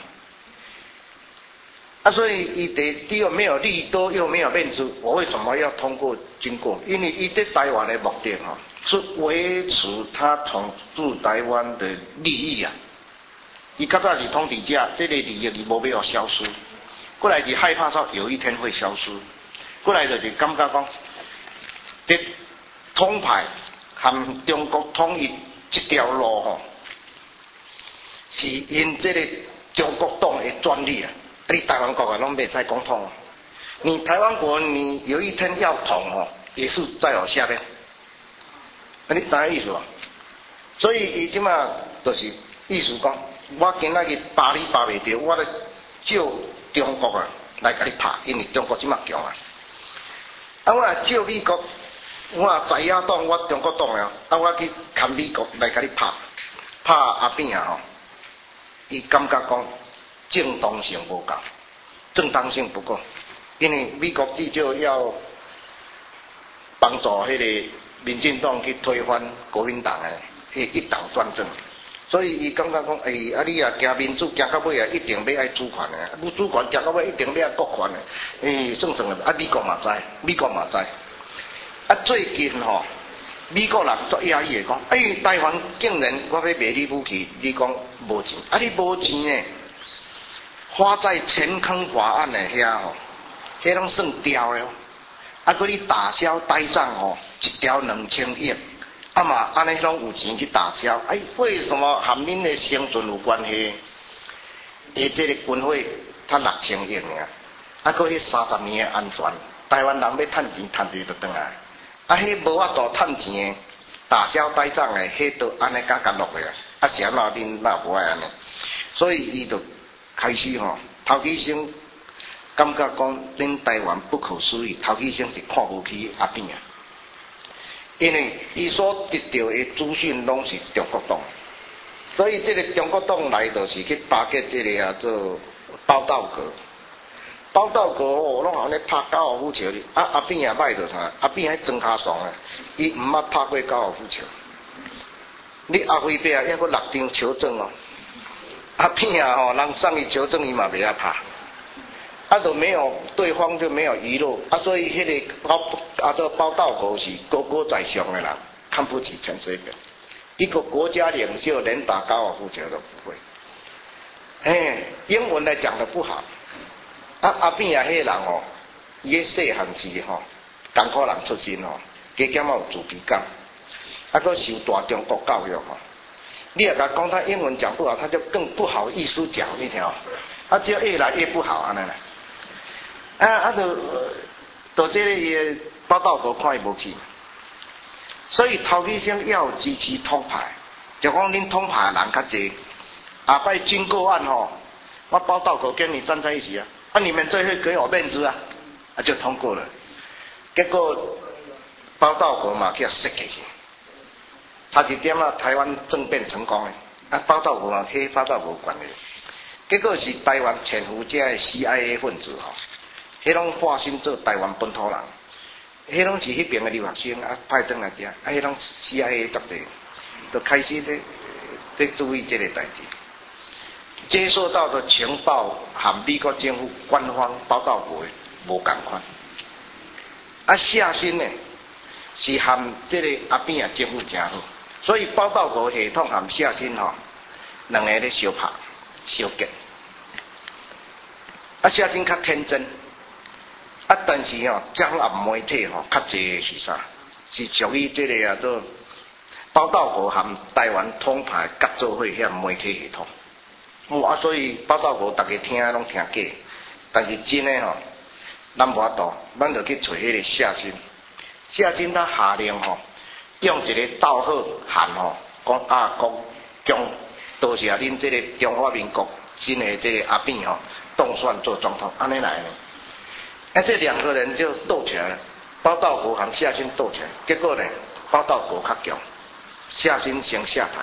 所以伊第二没有利多又没有面子，我为什么要通过经过？因为伊对台湾的目的是维持他统治台湾的利益啊。伊较早是统治者，这个利益伊无要消失。过来是害怕说有一天会消失，过来就是感觉讲，这统派和中国统一这条路吼，是因这个中国党的专利啊！你台湾国啊，拢袂使讲统。你台湾国，你有一天要统哦，也是在我下面。你知影意思无？所以伊即马就是意思讲，我今仔日扒你扒袂着，我咧照中国啊来甲你拍，因为中国即马强啊。我若照美国，我在野党，我中国党啊，我去看美国来甲你拍阿扁啊吼，伊感觉讲正当性无够，正当性不够，因为美国至少要帮助迄个民进党去推翻国民党的一党专政。所以伊感觉讲，你啊行民主行到尾啊，一定要爱主权的，不主权行到尾一定要爱国权的。算的，美国嘛知，最近吼，美国人足压抑的讲，台湾竟然我要卖你武器，你讲无钱，你无钱呢？花在前坑法案的遐吼，迄拢算刁的。佮你打消呆账吼，一条2000亿。嘛，安尼拢有钱去打消，为什么和恁的生存有关系？这个军费他6000亿尔，佮迄30年的安全，台湾人要趁钱趁一就转来，迄无法度趁钱的打消呆账的，迄都安尼甲落去啊，是安怎恁那无爱安尼？所以伊就开始吼，头起先感觉讲恁台湾不可思议，头起先是看不起阿扁啊。因为伊所得到的资讯拢是中国党，所以这个中国党来就是去巴结这个做报道阁，报道阁拢好咧拍高尔夫球的，阿扁也歹着啥，阿扁迄装卡爽啊，伊毋捌拍过高尔夫球，你阿辉伯啊，还佫6张球证哦，阿扁啊吼，人送伊球证伊嘛袂晓拍。就没有对方就没有娱乐所以迄个这报道国是高高在上的人，看不起陈水扁，一个国家领袖连打高尔夫球都不会，英文来讲的不好，阿扁啊，迄个人哦，伊细汉时吼，艰苦人出身哦，加减有自卑感，佫受大中国教育吼，你若甲讲他英文讲不好，他就更不好意思讲一条，只要越来越不好安尼啦。就这个也报道国看伊无去，所以头起先要支持统派，就讲恁统派的人较济，下摆经过案吼，我报道国跟你站在一起啊，你们最会给我面子啊，就通过了。结果报道国嘛去设计去，差一点台湾政变成功的，报道国嘛去报道国管的，结果是台湾潜伏者的 CIA 分子吼。迄拢化身做台湾本土人，迄拢是迄边的留学生派转来遮，迄拢 CIA 作者，就开始在注意这个代志，接受到的情报和美国政府官方报道无共款，下身呢是和这个阿扁啊政府真好，所以报道国系统和下身吼，两个咧相拍相结，下身较天真。但是吼，掌握媒体吼较济是啥？ 是属于这个做报道国含台湾统派合作会险媒体系统。所以报道国大家听拢听假，但是真诶吼，咱无法度，咱就去找迄个谢晋。谢晋他下令吼，用一个道贺函吼，讲国强多谢恁这个中华民国新的这个阿扁吼当选做总统，安尼来呢。这两个人就斗起来了，报道国和谢晋斗起来，结果呢，报道国较强，谢晋先下台。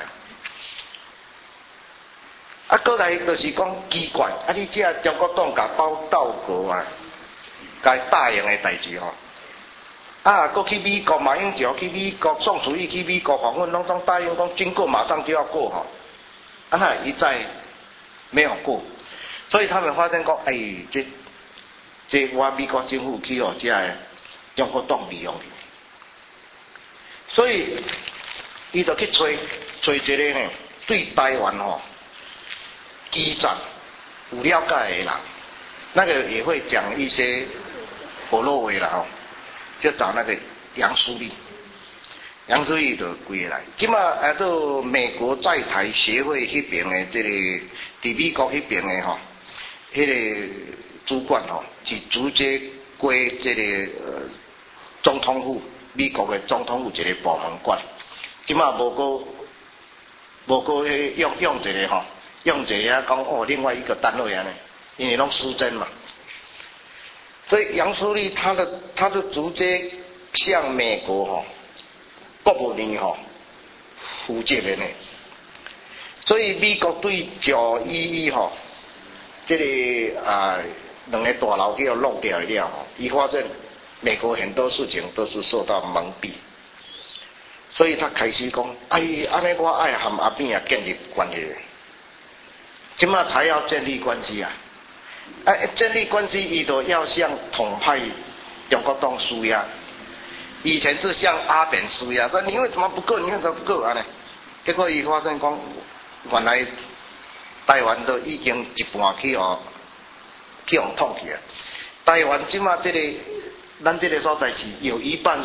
过来就是讲奇怪，你这中国党甲报道国甲答应的代志吼，过去美国马英九去美国，宋楚瑜去美国访问，拢答应讲经过马上就要过吼，那一再没有过，所以他们发现讲，这我美国政府去这个中国党利用去，所以伊就去找一个呢，对台湾吼。基站有了解的人，那个也会讲一些火落尾啦吼，就找那个杨书立，杨书立就归来。即马做美国在台协会迄边的这个，伫美国迄边的吼，迄个主管吼，是直接归这个总统府，美国的总统府一个部门管。即马无过用一个吼。用这样讲另外一个单位呢，因为拢失真嘛，所以杨书立他就直接向美国国务院负责的呢，所以美国对911这个两个大楼给弄掉了，伊发现美国很多事情都是受到蒙蔽，所以他开始讲，安尼我爱和阿扁建立关系。今嘛才要建立关系建立关系，伊就要向统派中国党施压。以前是向阿扁施压，说你为什么不够？你为什么不够呢？结果伊发现讲，原来台湾都已经一半去互统去啊。台湾今嘛这个咱这个所在是有一半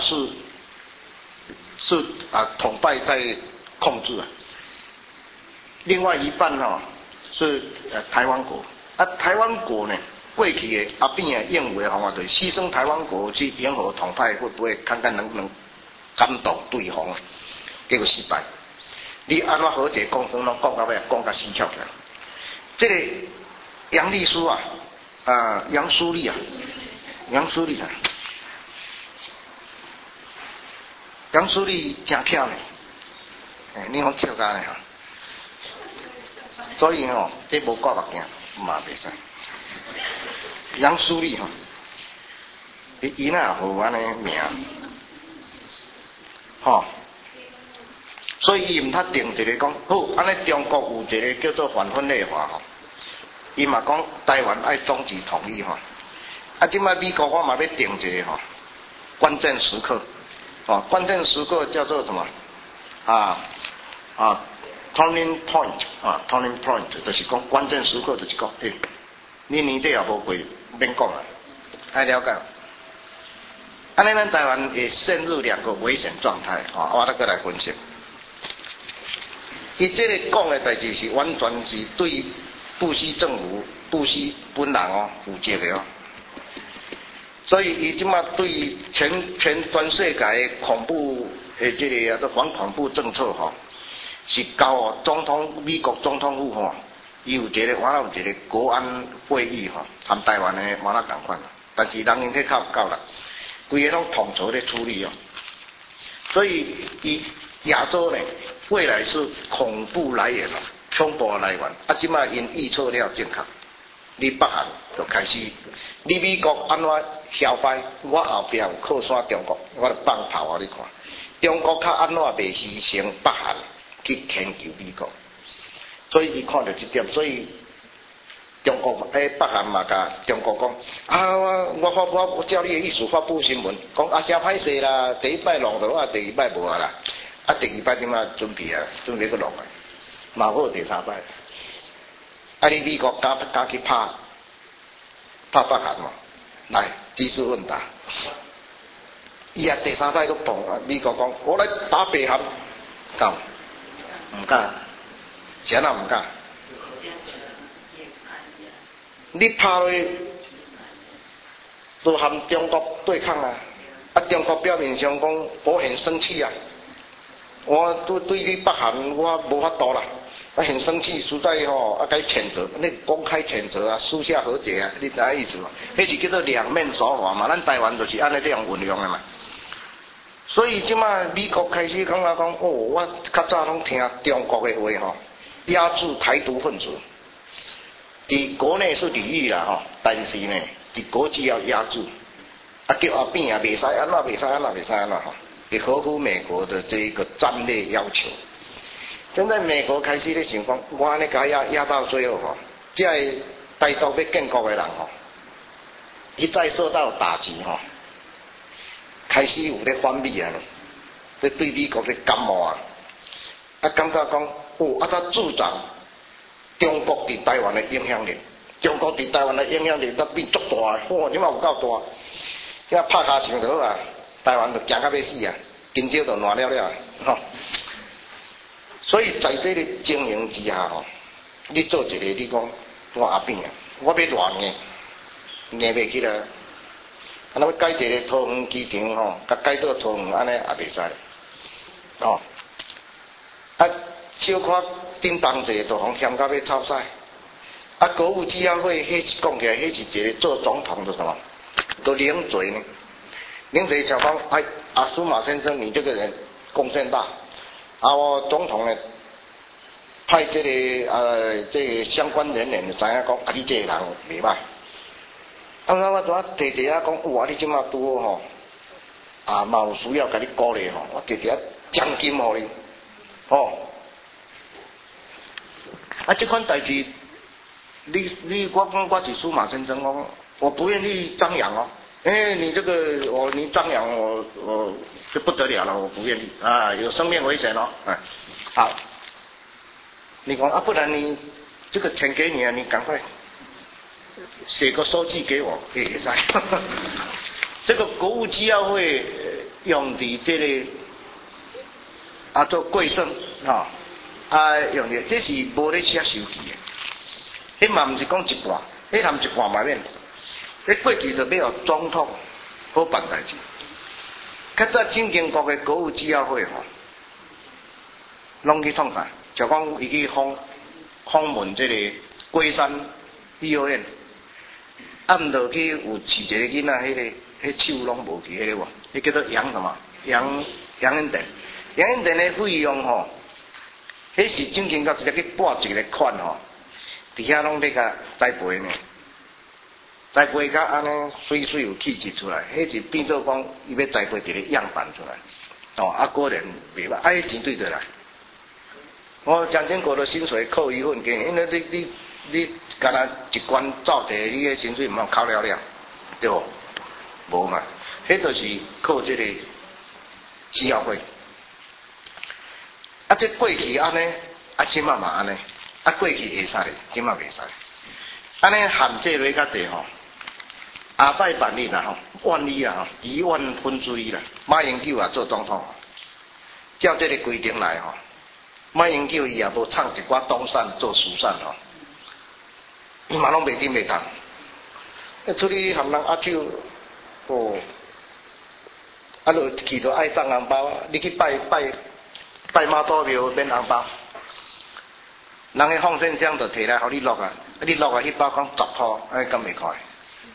是统派在控制另外一半是台湾国台湾国呢，过去的阿扁的认为方法就是牺牲台湾国去迎合统派，会不会看看能不能感动对方？结果失败。你安怎和解共生拢讲到尾，讲到死翘起来。这个杨秘书杨书立杨书立真巧呢，你讲笑干呢所以这无挂目镜嘛袂使。杨书立伊哪有安尼名所以伊毋他定一个讲好，安尼中国有一个叫做反分裂法伊嘛讲台湾爱终止统一即摆美国我嘛要定一个关键时刻关键时刻叫做什么turning point point 就是讲关键时刻，就是讲你年底也无过免讲爱了解。安尼咱台湾会陷入2个危险状态我再来分析。伊这个讲的代志是完全是对布希政府、布希本人负责的所以伊即马对全世界的恐怖的这个反恐怖政策是交美国总统府伊有一个有一个国安会议和台湾的冇那同款，但是人应该较有够啦，规个拢统筹咧处理所以亚洲呢，未来是恐怖来源恐怖来源即马因预测了正确，你北韩就开始，你美国安怎嚣摆，我后壁有靠山中国，我就放炮你看，中国较安怎袂牺牲北韩去牵求美国，所以伊看到这点，所以中国北韩嘛甲中国讲我照你的意思发布新闻，讲真歹势啦，第一摆弄到第二摆无啦，第二摆点仔准备去弄嘛好第三摆，你美国敢去拍北韩来，即时问答， 伊也第3摆都碰啊，美国讲我来打北韩，敢？唔敢，谁人唔敢？你拍落都和中国对抗啊！啊，中国表面上讲我很生气啊，我对你北韩我无法度啦，我很生气，实在吼啊该谴责，你公开谴责啊，私下和解啊，你知影意思嘛？迄是叫做两面手法嘛，咱台湾就是安尼这样运用的嘛。所以即摆美国开始讲啊讲，哦，我较早拢听中国的话吼，压制台独分子。伫国内是礼遇啦吼，但是呢，伫国际要压制，啊叫阿扁啊，袂使安怎袂使安怎袂使安怎吼，也合乎美国的这一个战略要求。现在美国开始咧想讲，我安尼甲压到最后吼，这台独要建国的人吼，一再受到打击吼，开始有咧反美啊，咧对美国咧感冒啊，啊感觉讲，哦，啊他助长中国伫台湾的影响力，中国伫台湾的影响力都变足大，哇！即摆有够大，遐拍骹上就好啊，台湾就惊到要死啊，今朝就烂了了，吼。所以在这个经营之下吼，你做一个，你讲我阿扁啊，我要乱硬，硬袂起来，啊，那么改一个桃园机场吼，甲改到桃园安尼也袂使，哦，啊。小可叮当者就互嫌到要臭屎，啊，国务机要会迄讲起来，迄是一个做总统的什么，都领罪呢？领罪想讲，哎，啊，苏马先生，你这个人贡献大，啊，我总统呢派这个这个相关人员知影讲，啊，你这个人袂歹，啊，我怎摕摕啊讲，哇，你即马拄好吼，啊，嘛有需要甲你鼓励吼，我摕摕啊奖金互你，哦。啊，这款代志，我讲我是苏马先生哦，我不愿意张扬哦。你这个你张扬我就不得了了，我不愿意啊，有生命危险哦。好，你讲啊，不然你这个钱给你啊，你赶快写个收据给我，也可以。这个国务机要会用的这个啊做贵胜啊。用的这是无咧写收据的，迄嘛毋是讲一半，迄含一半嘛免。迄过去就要总统好办代志。较早政经国的国务机要会吼，拢去创啥？就讲伊去访问这个龟山幼儿园，暗落去有饲一个囡仔，迄手拢无去，迄个迄叫做杨什么？杨恩典。杨恩典的费用吼。迄是政经局直接去拨一个款吼，伫遐拢咧甲栽培呢，栽培甲安尼水水有气质出来，迄是变做讲伊要栽培一个样板出来，哦，啊果然袂歹，迄钱对得来。我蒋经国的薪水扣一份给你，因为你干那一关照摕，你的薪水毋通扣了了，对无？无嘛，迄就是靠这个机要费。啊，这过去安尼，啊，即嘛嘛安尼，啊，过去会使，即嘛袂使。安尼限制落较地吼，阿拜万例啦吼，万例啦吼，1/1000啦。马英九也做总统，照这个规定来吼，马英九伊也无唱一寡东山做蜀山吼，伊嘛拢袂顶袂当。出去含人握手，哦，啊，落去就爱送红包，你去拜妈祖庙免红包，人个放线箱就摕来，互你落啊，你落啊，迄包讲10块，哎，敢袂快？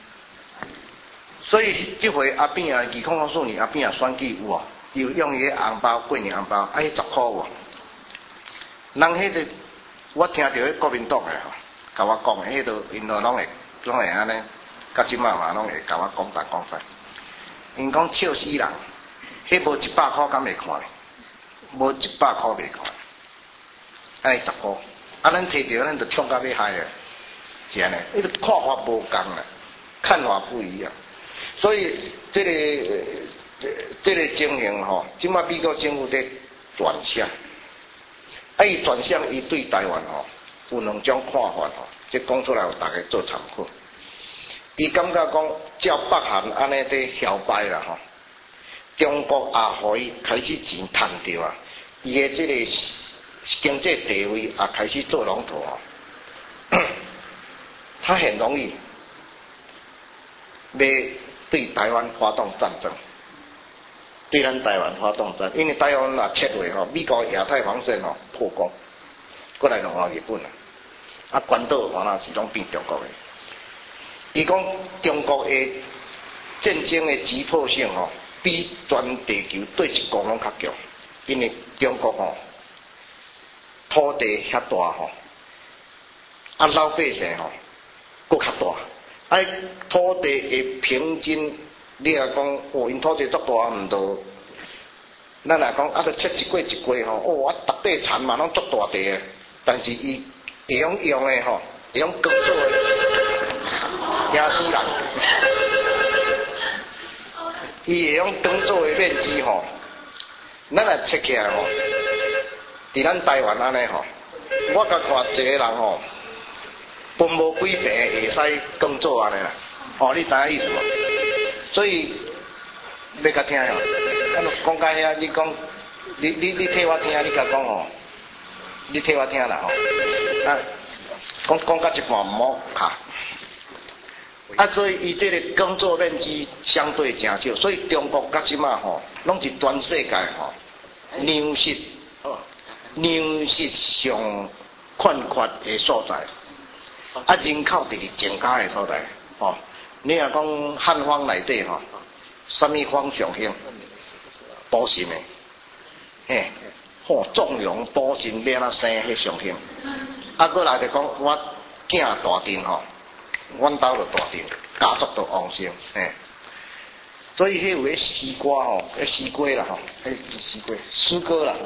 所以这回阿扁啊，2004年阿扁啊选举有哦，有用伊个红包，过年红包，啊，迄10块有哦。人迄个我听到迄国民党个吼，甲我讲个，迄个因拢会安尼，甲即嘛嘛拢会甲我讲实。因讲笑死人，迄无100块敢袂看？无100块袂看，安尼10块，啊，咱摕着咱就冲到要害了，是安尼，迄个看法无共啦，看法不一样，所以这个情形吼，即马美国政府在转向，啊，伊转向伊对台湾吼有2种看法吼，这讲出来有大家做参考。伊感觉讲照北韩安尼在摇摆啦吼， 中国也互伊开始钱趁着啊，伊的即个经济地位也开始做龙头啊，他很容易要对台湾发动战争，对咱台湾发动战，因为台湾若撤回吼，美国亚太防线吼破功，过来弄到日本啊，关岛原来是拢变中国的。伊讲中国的战争的急迫性吼，比全地球对一国拢较强，因为中国吼土地遐大吼，啊老百姓吼佫较大，啊土地的平均，你若讲哦，因土地足大，毋着，咱若讲啊，着切一过一过吼，哦啊，逐块田嘛拢足大地的，但是伊会用的吼，会用耕作的，惊死人。伊会用耕作的面积吼，咱若切起来吼，伫咱台湾安尼吼，我甲看一个人吼，分无几平会使耕作安尼啦，哦，你知影意思无？所以要甲听吼，讲到遐，你讲，你替我听，你甲讲吼，你替我听啦吼，啊，讲到一半毋好卡。啊，所以伊这个工作面积相对真少，所以中国到即马吼，拢是全世界吼粮食上欠缺的所在，啊，人口直直增加的所在，吼。你若讲汉方内底吼，什么方上兴？补肾的，嘿，吼，壮阳补肾要安怎生迄上兴？啊，过来就讲我囝大阵吼。阮兜就大阵，家族就旺盛，嘿。所以迄有迄西瓜吼，迄西瓜啦吼，西瓜啦。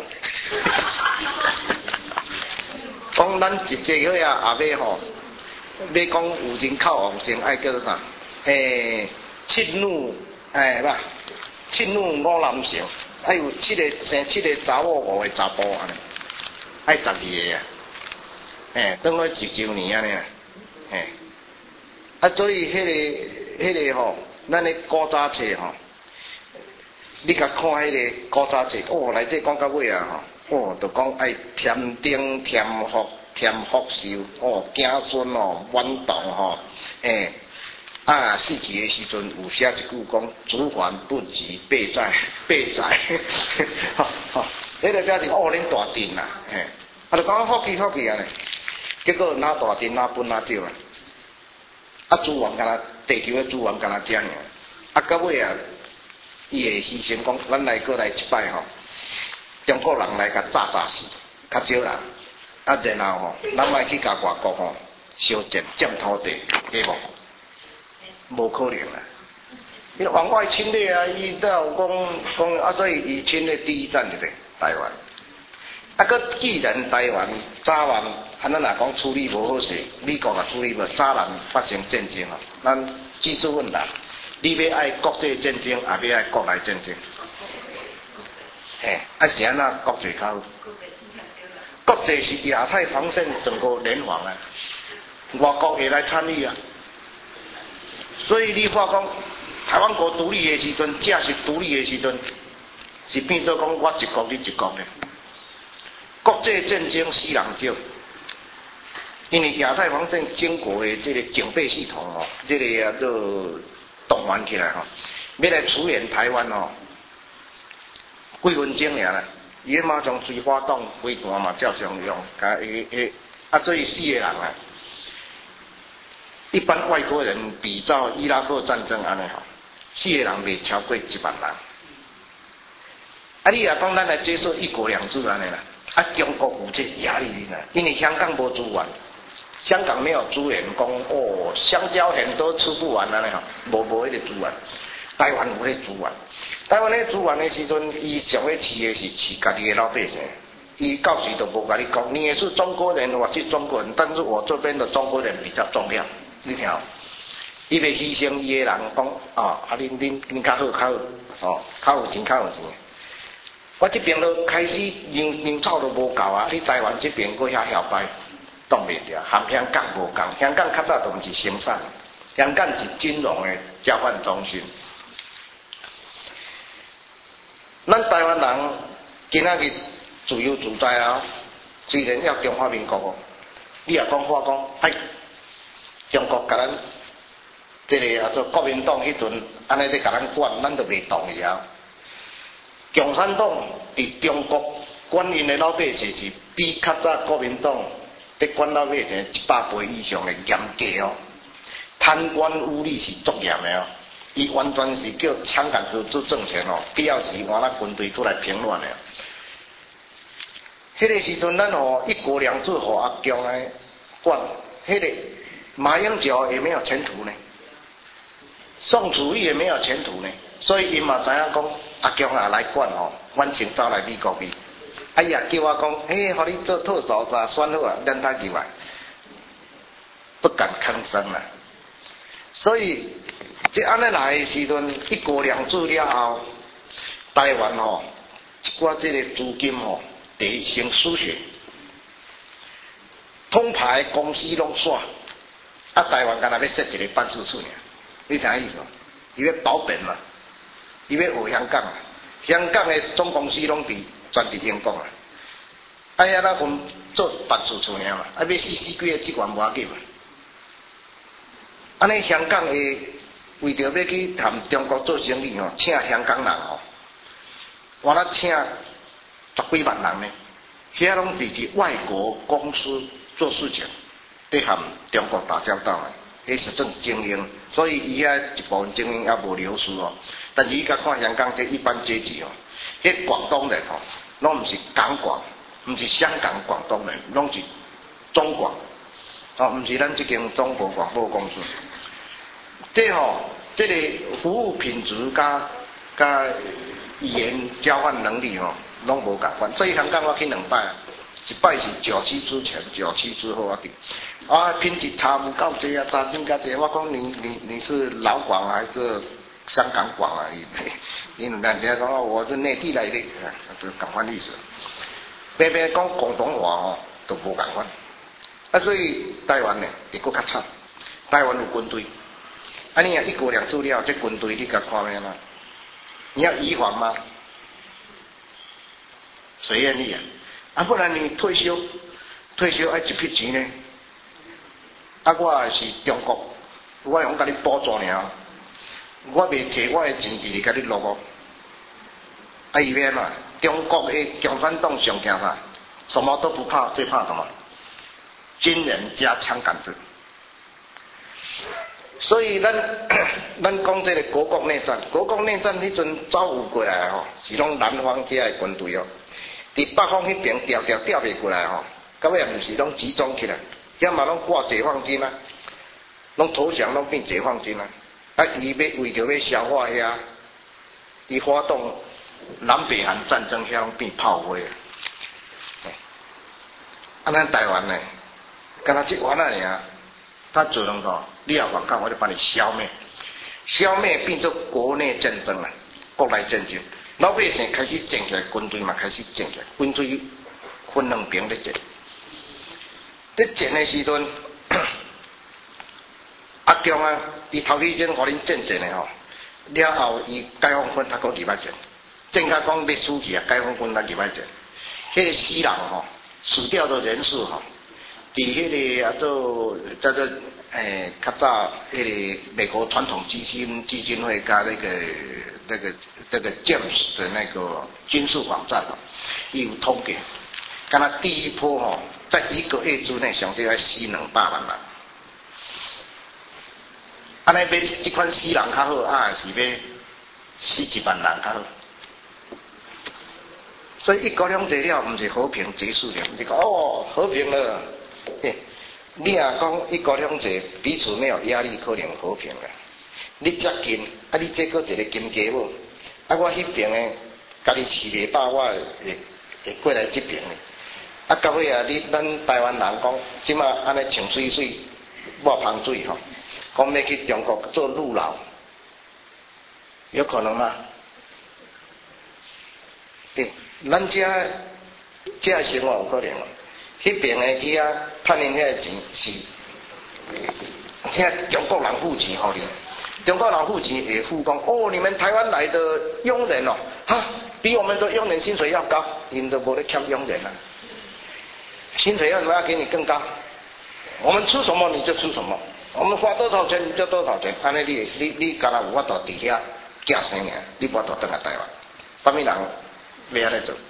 讲咱一节迄也要吼，要讲有人口旺盛，爱叫做啥？七女吧，七女五男成，爱有生七个查某5个查甫安尼，爱12个啊，当了一周年安尼啊，嘿。啊，所以迄个吼，咱咧古早册吼，你甲看迄个古早册，哦，内底讲到尾啊吼，哦，就讲爱添丁、添福寿，哦，子孙哦，满堂吼，啊，死去的时阵有写一句讲，主管不及备载，吼，迄个表示哦，恁大阵啦，啊，就讲福气安尼，结果哪大阵哪分哪少啊。啊，资源敢若地球的资源敢若这样，啊，到尾啊，伊会牺牲讲，咱来过来一摆吼，中国人来甲炸死，较少人，啊，然后吼，咱莫去甲外国吼烧占土地，对无？无可能啦，因为往外侵略啊，伊都有讲啊，所以伊侵略第一站就对台湾。啊，佮既然台湾早晚，咱若讲处理无好势，美国也处理无，早晚发生战争哦。咱记住问题，你要爱国际战争，也要爱国内战争。啊是安那国际较好？国际是亚太防线整个联防啊，外国会来参与啊。所以你话讲，台湾国独立的时阵，正是独立的时阵，是变做讲我一国你一国的。国际战争死人少，因为亚太防线经过的这个警备系统哦，这个啊都动员起来吼，要来支援台湾哦，几分钟尔啦，伊马上随发动飞弹嘛照常用，啊所以4个人啊，一般外国人比照伊拉克战争安尼吼，4个人未超过1万人，啊你若讲咱来接受1国2制安尼啦。啊，中国有这压力呢，因为香港无资源，香港没有资源，讲哦，香蕉很多吃不完安尼吼，无迄个资源。台湾有迄资源，台湾迄资源的时阵，伊上咧饲的是饲家己的老百姓，伊到时都无甲你讲，你也是中国人，我是中国人，但是我这边的中国人比较重要，你听，伊袂牺牲伊的人讲啊，恁较好，哦，较有钱。我这边都开始人草都无够啊！你台湾这边搁遐摇摆，挡袂了，和香港无共。香港较早都毋是生产，香港是金融的交换中心。 咱台湾人今仔日自由自在啊，虽然要中华民国哦，你也讲话讲，哎，中国甲咱这个做国民党迄阵安尼咧甲咱管，咱就袂同意啊。共产党伫中国管因的老百姓是比较早国民党伫管老百姓100倍以上的严格哦，贪官污吏是足严的哦。伊完全是叫香港做政权哦，必要时换咱军队出来平乱的。迄个时阵，咱哦一国两制互阿强来管，迄个马英九也没有前途呢，宋楚瑜也没有前途呢，所以伊嘛知影讲阿强啊来管哦，阮先走来美国去。哎呀，叫我讲，嘿，互你做特首咋选好啊？咱他入来，不敢吭声啊。所以。即安尼来的时阵，一国两制了后，台湾吼一寡即个资金吼，第一先输血，通牌公司拢煞，啊台湾干那要设一个办事处尔，你听意思无？伊要保本嘛，伊要学香港，香港的总公司拢伫全伫英国啊，哎呀，咱分做办事处尔嘛，啊要死几个职员无要紧嘛，安尼香港的。为着要去谈中国做生意吼，请香港人吼，我那请10几万人呢，遐拢是外国公司做事情，伫含中国打交道的，迄是正精英，所以伊遐一部分精英也无流失哦。但是伊甲看香港这一般阶级哦，迄广东人吼，拢毋是港广，毋是香港广东人，拢是中广，哦，毋是咱这间中国广播公司。这这个服务品质加语言交换能力拢无共款。所以香港我去2摆，一摆是97之前，97之后我去。啊，品质差不够济啊，差真够济。我讲你是老广还是香港广啊？你人家讲我是内地来的，就共款意思。偏偏讲广东话都无共款。啊，所以台湾呢会搁较惨。台湾有军队。啊，你啊一国两制了，这军队你甲看咩啦？你要移防吗？谁愿意啊？啊，不然你退休爱一笔钱呢？啊，我是中国，我用甲你补助尔，我袂摕我的钱直直甲你落哦。啊，伊要嘛？中国的共产党上惊啥？什么都不怕，最怕什么？军人加枪杆子。所以咱讲这个国共内战，国共内战迄阵走有过来吼，是拢南方遮的军队哦，伫北方迄边调袂过来吼，到尾也毋是拢集中起来，遐嘛拢挂解放军啊，拢投降拢变解放军啊，啊伊要为着要消化遐，伊发动南北韩战争遐拢变炮灰啊，啊咱台湾呢，敢若即丸仔尔。他只能说，你要反抗，我就把你消灭，消灭变做国内战争了，国内战争，老百姓开始站起来，军队嘛开始站起来，军队分2边在战，在战的时阵，阿强啊，伊头起先互恁战的吼，了后伊解放军他搁入来战，正甲讲要输去啊，解放军他入来战，迄个死人吼，死掉的人数吼。伫迄个做叫做较早迄个美国传统基金会加那个 James 的那个军事网站伊有统计，敢若第一波在1个月之内上少要死200万人，安尼要这款死人较好，啊是要死1万人较好。所以一国两制了，毋是和平结束了，毋是讲和平了。你若讲一国两制，彼此没有压力，可能和平啦。你遮近，啊，你这个一个金家母，啊，我迄边呢，家己饲袂饱，我会过来这边呢。啊，到尾啊，咱台湾人讲，即马安尼穿水水，抹香水吼，讲要去中国做陆老，有可能吗？咱遮生活有可能啊。迄边的去啊，趁因遐钱是，遐中国人付钱互你，中国人付钱会付讲，哦，你们台湾来的佣人哦，哈， 比我们的佣人薪水要高，你们都没得欠佣人了，薪水要给你更高，我们出什么你就出什么，我们花多少钱你就多少钱，安尼你敢若有法度伫遐寄生尔，你无法度转来台湾，什么人要安尼做？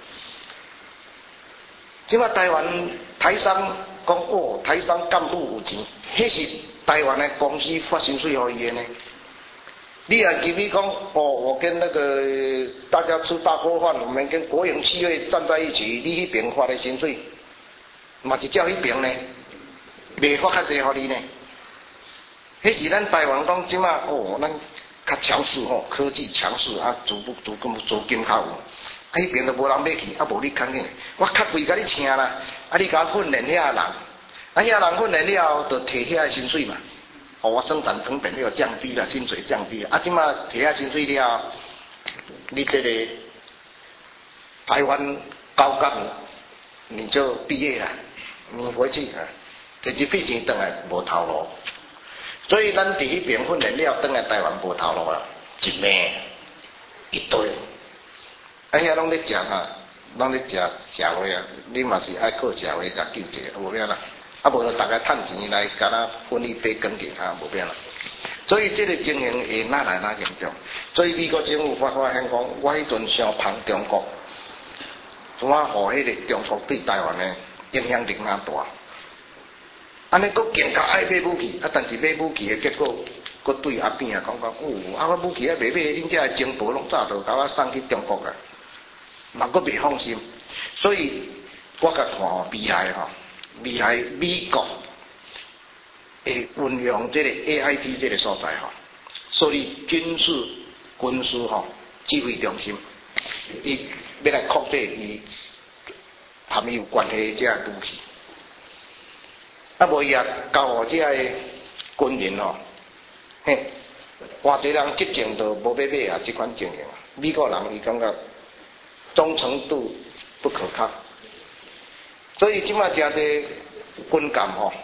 即摆台湾台商讲哦，台商干部有钱，迄是台湾的公司发薪水给伊的呢。你也给你讲哦，我跟那个大家吃大锅饭，我们跟国营企业站在一起，你迄边发的薪水，嘛是照迄边呢，未发较济互你呢。迄是咱台湾讲即摆哦，咱较强势吼，科技强势啊，资金较有。啊，迄边都无人要去，啊，无你肯定，我较贵甲你请啦，啊，你甲我训练遐人，啊，遐人训练了，就摕遐薪水嘛，哦，我生产成本要降低了，薪水降低了，啊，即马摕遐薪水了，你这个台湾高干你就毕业了，你回去啊，摕一笔钱回来无头路，所以咱伫迄边训练了，回来台湾无头路啦，一命一堆。啊，遐拢咧食哈，拢咧食社会啊，你嘛是爱靠社会甲救济，无变啦。啊，无就大家趁钱来，敢若分你杯羹给他，无变啦。所以这个情形会哪来哪严重？所以美国政府发现讲，我迄阵伤捧中国，怎啊，互迄个中国对台湾的影响力哪大？安尼佫更加爱买武器，啊，但是买武器的结果，佫对阿扁啊讲哦，啊，我武器啊袂买，恁遮的情报拢早就甲我送去中国啊。嘛，佫袂放心，所以我甲看吼，厉害吼，厉害美国会运用这个 AIT 这个所在吼，所以军事吼指挥中心，伊要来控制伊含伊有关系这武器，啊无伊也交互这个军人吼，嘿，偌济人执政都无要买啊，这款情形，美国人伊感觉。忠诚度不可靠，所以即马真侪军舰吼，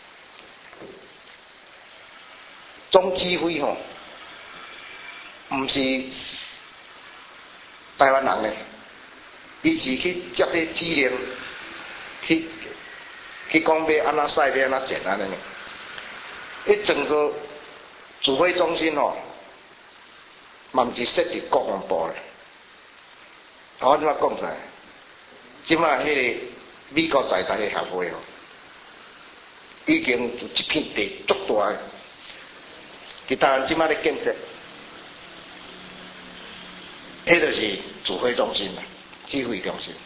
总指挥吼，毋是台湾人咧，伊是去接迄指令，去讲要安怎驶，要安怎战安尼呢？迄整个指挥中心吼，嘛毋是设伫国防部咧。我即摆讲出来，即摆迄个美国在台的协会吼，已经有一片地足大个，伫台湾即摆咧建设，迄就是指挥中心啦，指挥中心。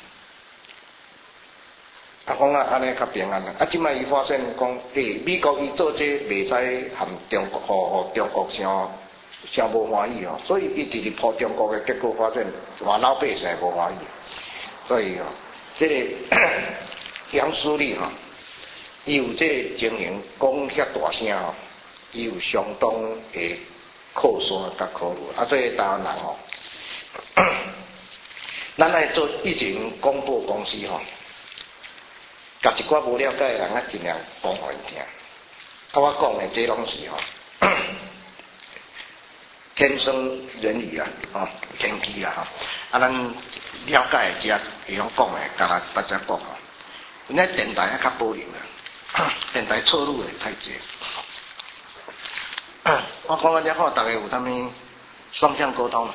啊，讲啊，安尼较平安啦。啊，即摆伊发现讲，美国伊做这袂使含中国，互中国伤无欢喜哦，所以伊直直扑中国的结果发现，话老百姓无欢喜，所以哦，这个杨书记吼，伊有这个情形讲遐大声吼，伊有相当的靠山甲考虑，啊，所以台湾人吼，咱来做以前广播公司吼，甲一寡无了解的人啊，尽量讲互因听，啊，我讲的这拢是吼。天生人语啊，哦，天机啊，哈，啊，咱了解的只会用讲的，甲大家讲啊。因为电台啊较保留啊，电台错误的太济。我讲到这好，大家有啥物双向沟通？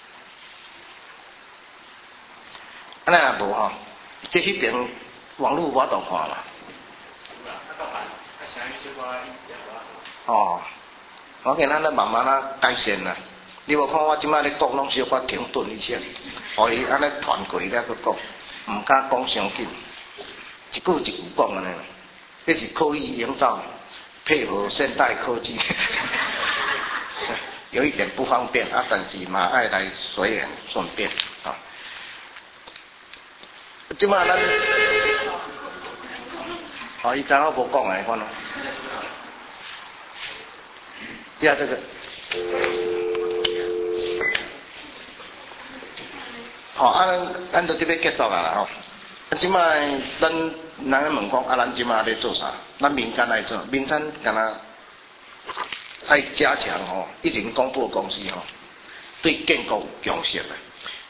安尼也无吼，这迄边网络我都看嘛。哦。我见咱咧慢慢啊改善啦，你无看我即摆咧讲拢小可停顿一下，互伊安尼团过了去讲，毋敢讲伤紧，一句一句讲安尼，这是刻意营造配合现代科技，有一点不方便啊，但是嘛爱来随缘顺便啊。即摆咱，伊知影无讲诶，看咯。呀，这个，好，咱到这边结束啦吼。即摆咱人问讲，咱即摆咧做啥？咱民间来做，民间敢若爱加强吼，一零广播公司吼，对建国有贡献啦。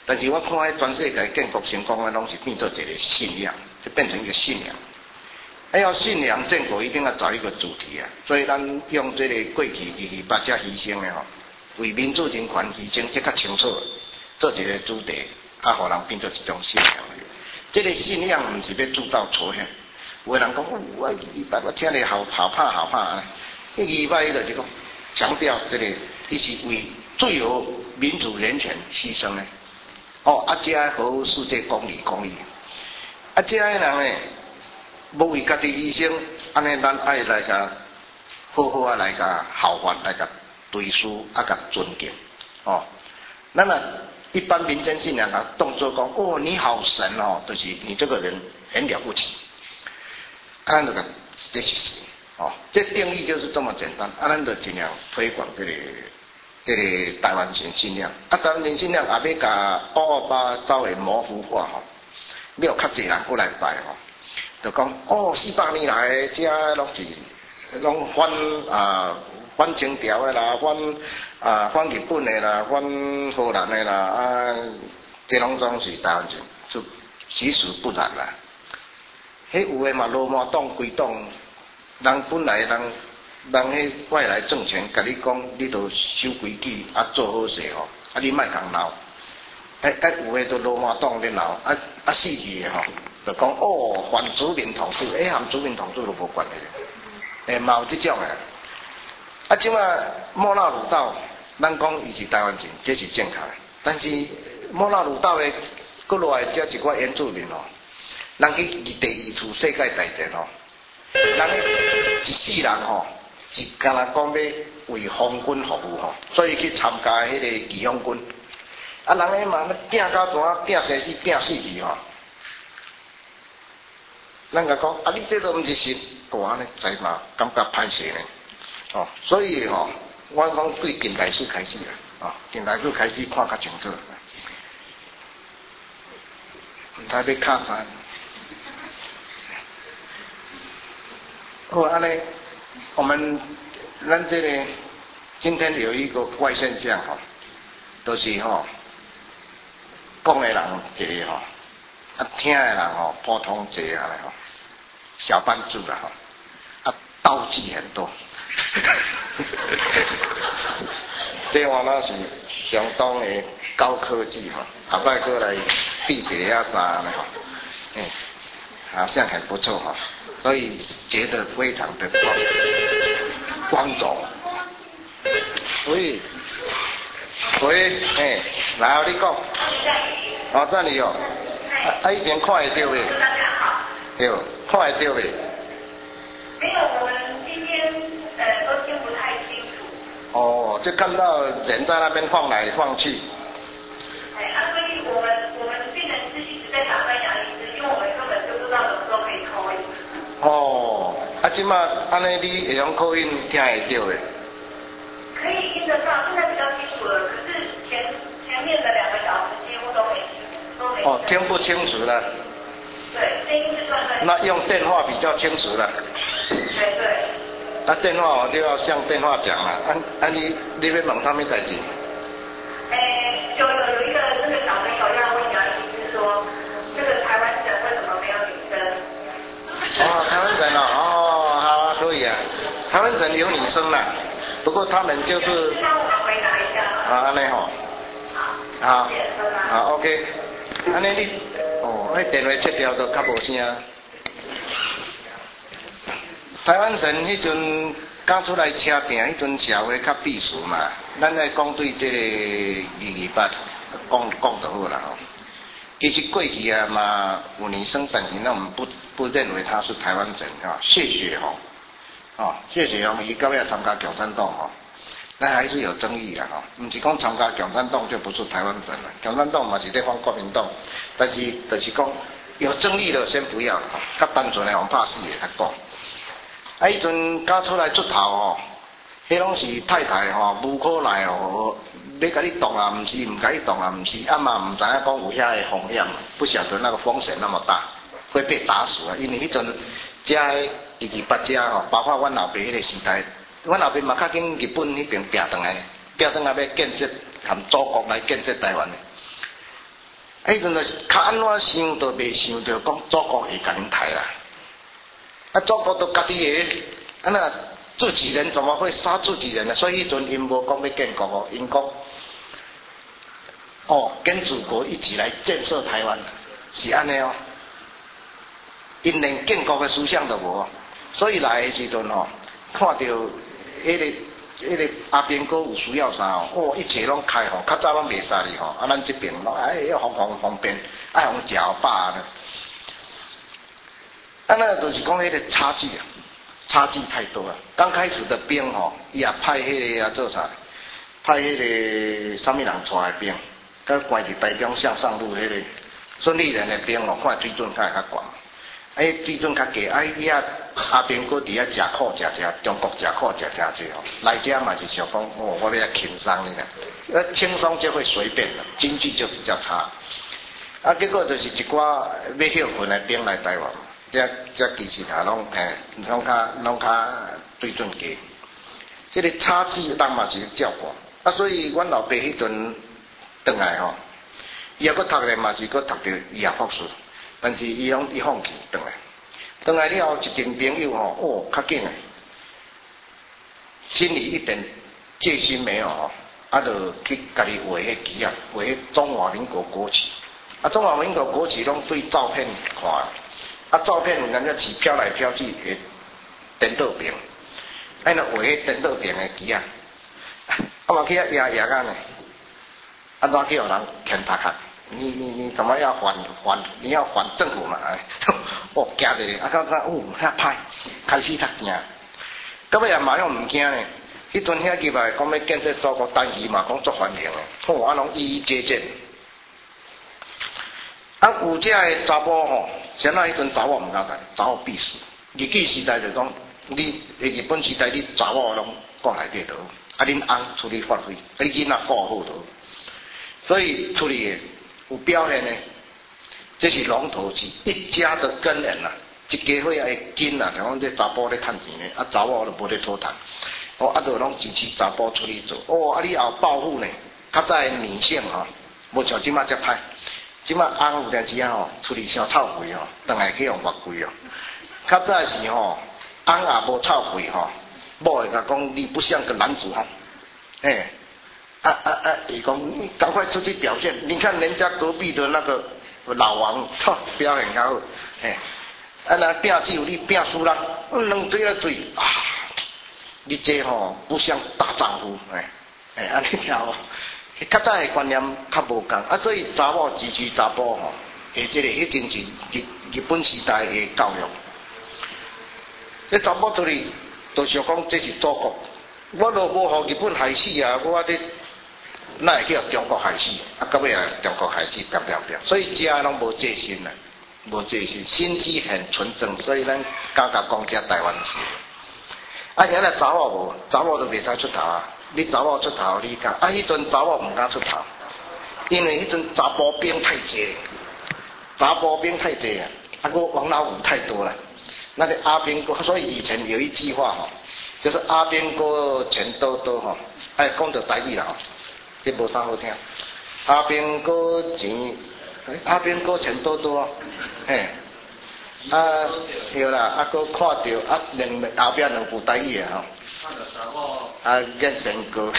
但是我看迄全世界建国成功的拢是变做一个信仰，就变成一个信仰。要信仰建国，一定要找一个主题啊。所以咱用这个过去228者牺牲的吼，为民主人权牺牲，这较清楚，做一个主题，互人变做一种信仰。这个信仰毋是要制造错现。有个人讲，我228我听咧好怕啊！228伊就是讲强调这个，伊是为自由、民主、人权牺牲的。这好世界公义。这个人呢，无为家己牺牲，安尼咱爱来甲好好来甲效法，来甲对视，甲尊敬。咱一般民间信仰啊，动作讲，你好神哦，就是你这个人很了不起。咱就讲这是神这定义就是这么简单。咱就尽量推广这个台湾人信仰。台湾人信仰也要甲228稍微模糊化要较济人过来拜就讲400年来遮拢反清朝的啦，反日本的啦，反荷兰的啦，这拢总是台湾人，就其实不然啦。迄有诶嘛，罗马党归党，人本来人迄外来政权，甲你讲，你著守规矩，做好势你莫共闹。有诶都罗马党咧闹，死去诶就讲反殖民统治，含殖民统治都无关系。嘛有即种诶。即马莫那鲁道，咱讲伊是台湾人，这是正确诶。但是莫那鲁道诶，国内遮一寡原住民人去第2次世界大战人一世人是干那讲要为皇军服务所以去参加迄个义勇军。人迄嘛拼到怎拼生死拼死去咱甲讲你这都毋是神，安尼在嘛感觉歹势呢。所以我讲对近代史开始啦，近代史开始看较清楚，毋知要卡啥。安尼，咱这个今天有一个怪现象就是讲的人一个听的人普通一个小班制啦刀具很多，这话那是相当的高科技后摆过来地铁啥呢好像很不错所以觉得非常的光荣。喂，来你讲。这里一边看会到未？对，看会到未？ 没有，我们今天都听不太清楚。 就看到人在那边晃来晃去。 所以我们变成是一直在打断杨医师，因为我们根本就不知道什么时候可以call in。 即马安尼你会用call in听会到的？ 可以听得到，现在比较清楚了。可是前面的2个小时几乎都没听。 听不清楚了。 对，声音是断断。 那用电话比较清楚了。对。电话我就要向电话讲了。你要问他们代志？ 有一个那个小朋友要问杨医师说，这个台湾省为什么没有女生？ 台湾省好可以啊。台湾省有女生啦，不过他们就是。 让我们回答一下。 安尼好。OK。安尼你电话切掉都较无声。台湾省迄阵刚出来车拼，迄阵社会较避暑嘛。咱来讲对这个228讲就好啦其实过去嘛有女生，但是我们不认为她是台湾人谢雪红谢雪红伊到要参加共产党那还是有争议的不是讲参加共产党就不是台湾人了。共产党嘛是在反国民党，但是就是讲有争议的先不要较单纯的怕死的较讲。迄阵刚出来出头迄拢是太太无可奈何要甲你动毋是，唔甲你动毋是，嘛唔知影讲有遐个风险，不晓得那个风险那么大，会被打死因为迄阵遮228遮包括阮老爸迄个时代，阮老爸嘛较紧日本迄边拼转来要建设含祖国来建设台湾迄阵就是较安怎想都袂想到讲祖国会甲恁杀啦。啊，祖国都家己个，那自己人怎么会杀自己人呢？所以迄阵因无讲要建国哦，因讲跟祖国一起来建设台湾，是安尼哦。因连建国的思想都无，所以来的时阵看到迄个阿扁哥有需要啥一切拢开放，较早拢袂使哩啊，咱这边要方便，爱互食饱呢。那就是讲迄个差距太多了。刚开始的兵伊也派迄个做啥？派迄个啥物人带的兵，甲关伫台中向上路迄个孙立人的兵看水准较悬。水准较低，伊阿扁哥伫遐食苦食，中国食苦食济来遮嘛是想讲我要轻松呢，轻松就会随便了，经济就比较差。结果就是一寡要休困的兵来台湾，这其他拢较水准低，这个差距人嘛是照顾。所以阮老爸迄阵转来伊也搁读咧嘛是搁读到医学博士。但是伊放弃转来了后，一群朋友较紧诶，心里一点戒心没有就去家己画迄旗啊，画迄中华民国国旗。中华民国国旗拢对照片看，照片人家旗飘来飘去会颠倒边，那画迄颠倒边诶旗啊，嘛去遐压啊呢，怎去互人牵头壳？你怎么要还？你要还政府嘛？惊着咧，刚遐歹，开始较惊。到尾也嘛用唔惊呢。迄阵遐入来讲要建设祖国单语嘛，讲足欢迎诶，拢一一接见。有遮个查甫先那迄阵查某唔敢来，查某必死。日据时代就讲，日本时代你查某拢讲内底倒，恁翁处理法费，你囡仔顾好倒，所以处理诶。有表现呢，这是龙头是一家的根源啊，一家伙会紧啊，像讲这查甫咧趁钱呢，查某就无咧讨趁，就拢支持查甫出去做，你也有抱负呢，较早女性无像即马遮歹，即马翁有阵时出去伤臭贵转来去用偌贵较早是翁也无臭贵某会甲讲你不像个男子你讲你赶快出去表现！你看人家隔壁的那个老王，表现较好，那拼死有你拼输人，两嘴啊嘴啊！你这不像大丈夫，安尼条较早的观念较无共，所以查某支持查甫这个迄阵是日本时代的教育。这查甫出去，就想讲这是祖国，我若无互日本害死啊，我这。那会叫中国害死，到尾中国害死，所以遮拢无戒心啦，无戒心，心机很纯正，所以咱敢讲遮台湾事。原来查某无，查某都袂使出头啊！你查某出头，你敢？迄阵查某唔敢出头，因为迄阵查甫兵太济，王老五太多了。那个阿兵哥，所以以前有一句话就是阿兵哥钱多多讲到台语啦这无啥好听。阿兵哥钱多多对啦，佫看到后壁两部台语眼神哥，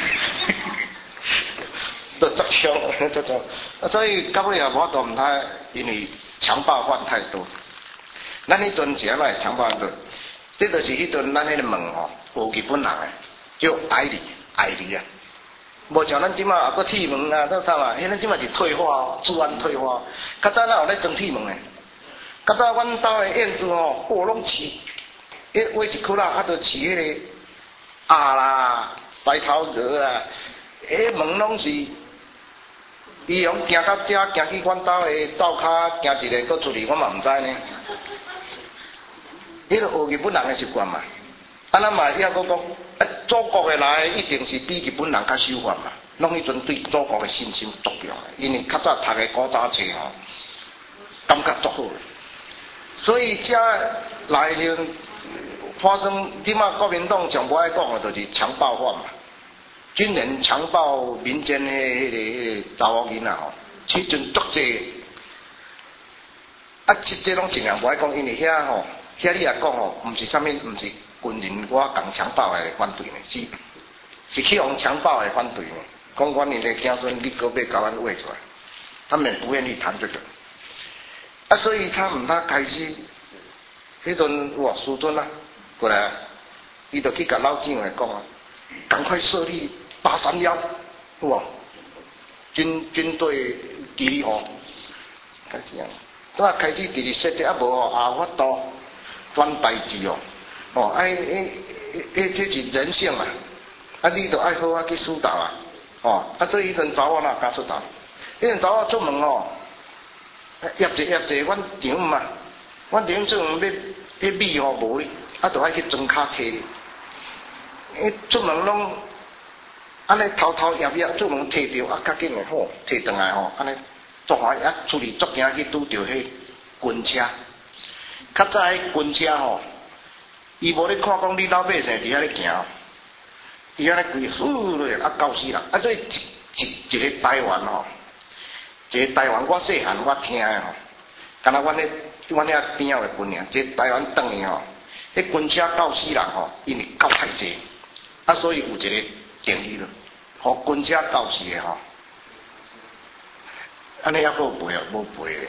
都作凶，所以到尾我都唔太，因为强暴犯太多。咱迄阵时来强暴多，这就是迄阵咱迄个门有日本人叫爱你啊。无像咱即马啊，佫铁门啊，啥嘛？咱即马是退化治安退化。较早哪有咧装铁门诶？较早阮兜诶燕子拢饲，挖一窟啦，就饲迄个鸭啦、狮头鹅啦，门拢是，伊用行到遮，行去阮兜诶灶骹行一个，佫出去，我嘛毋知呢。迄个学日本人诶习惯嘛。咱嘛也佫讲，祖国诶来一定是比日本人较守法嘛，拢迄阵对祖国诶信心足强，因为较早读诶古早册感觉足好。所以遮来就发生，即马国民党上无爱讲诶，就是强暴犯嘛，军人强暴民间迄个查某囡仔迄阵足济，这拢尽量无爱讲，因为遐吼，遐你来讲吼，毋是军人我共强暴的反对呢，是去用强暴的反对呢。讲阮因的子孙，你搁要甲阮喂出来，他们不愿意谈这个。所以他毋他开始，迄阵哇，师尊啊，过来，伊就去甲老蒋来讲啊，赶快设立831，有无？军队纪律吼，开始啊，拄啊开始纪律设定啊无吼，也法度转代志哦，这是人性啊，你着爱好啊去疏导啊，所以迄阵查某哪敢出头，迄阵查某出门哦。业者，阮场嘛，阮场出门要米吼无哩，就爱去庄卡摕哩。出门拢安尼偷业出门摕着，较紧诶吼，摕转来吼，安尼作欢喜，出去足惊去拄着迄军车。较早迄军车吼，伊无咧看讲你老百姓伫遐咧行，伊安尼规落搞死人，所以一个台湾吼。这台湾我细汉我听的吼，敢若阮遐边仔的军尔，这台湾转去吼，迄军车搞死人吼，因为搞太济，所以有一个定义了，互军车搞死的吼，安尼还佫有赔啊，无赔的，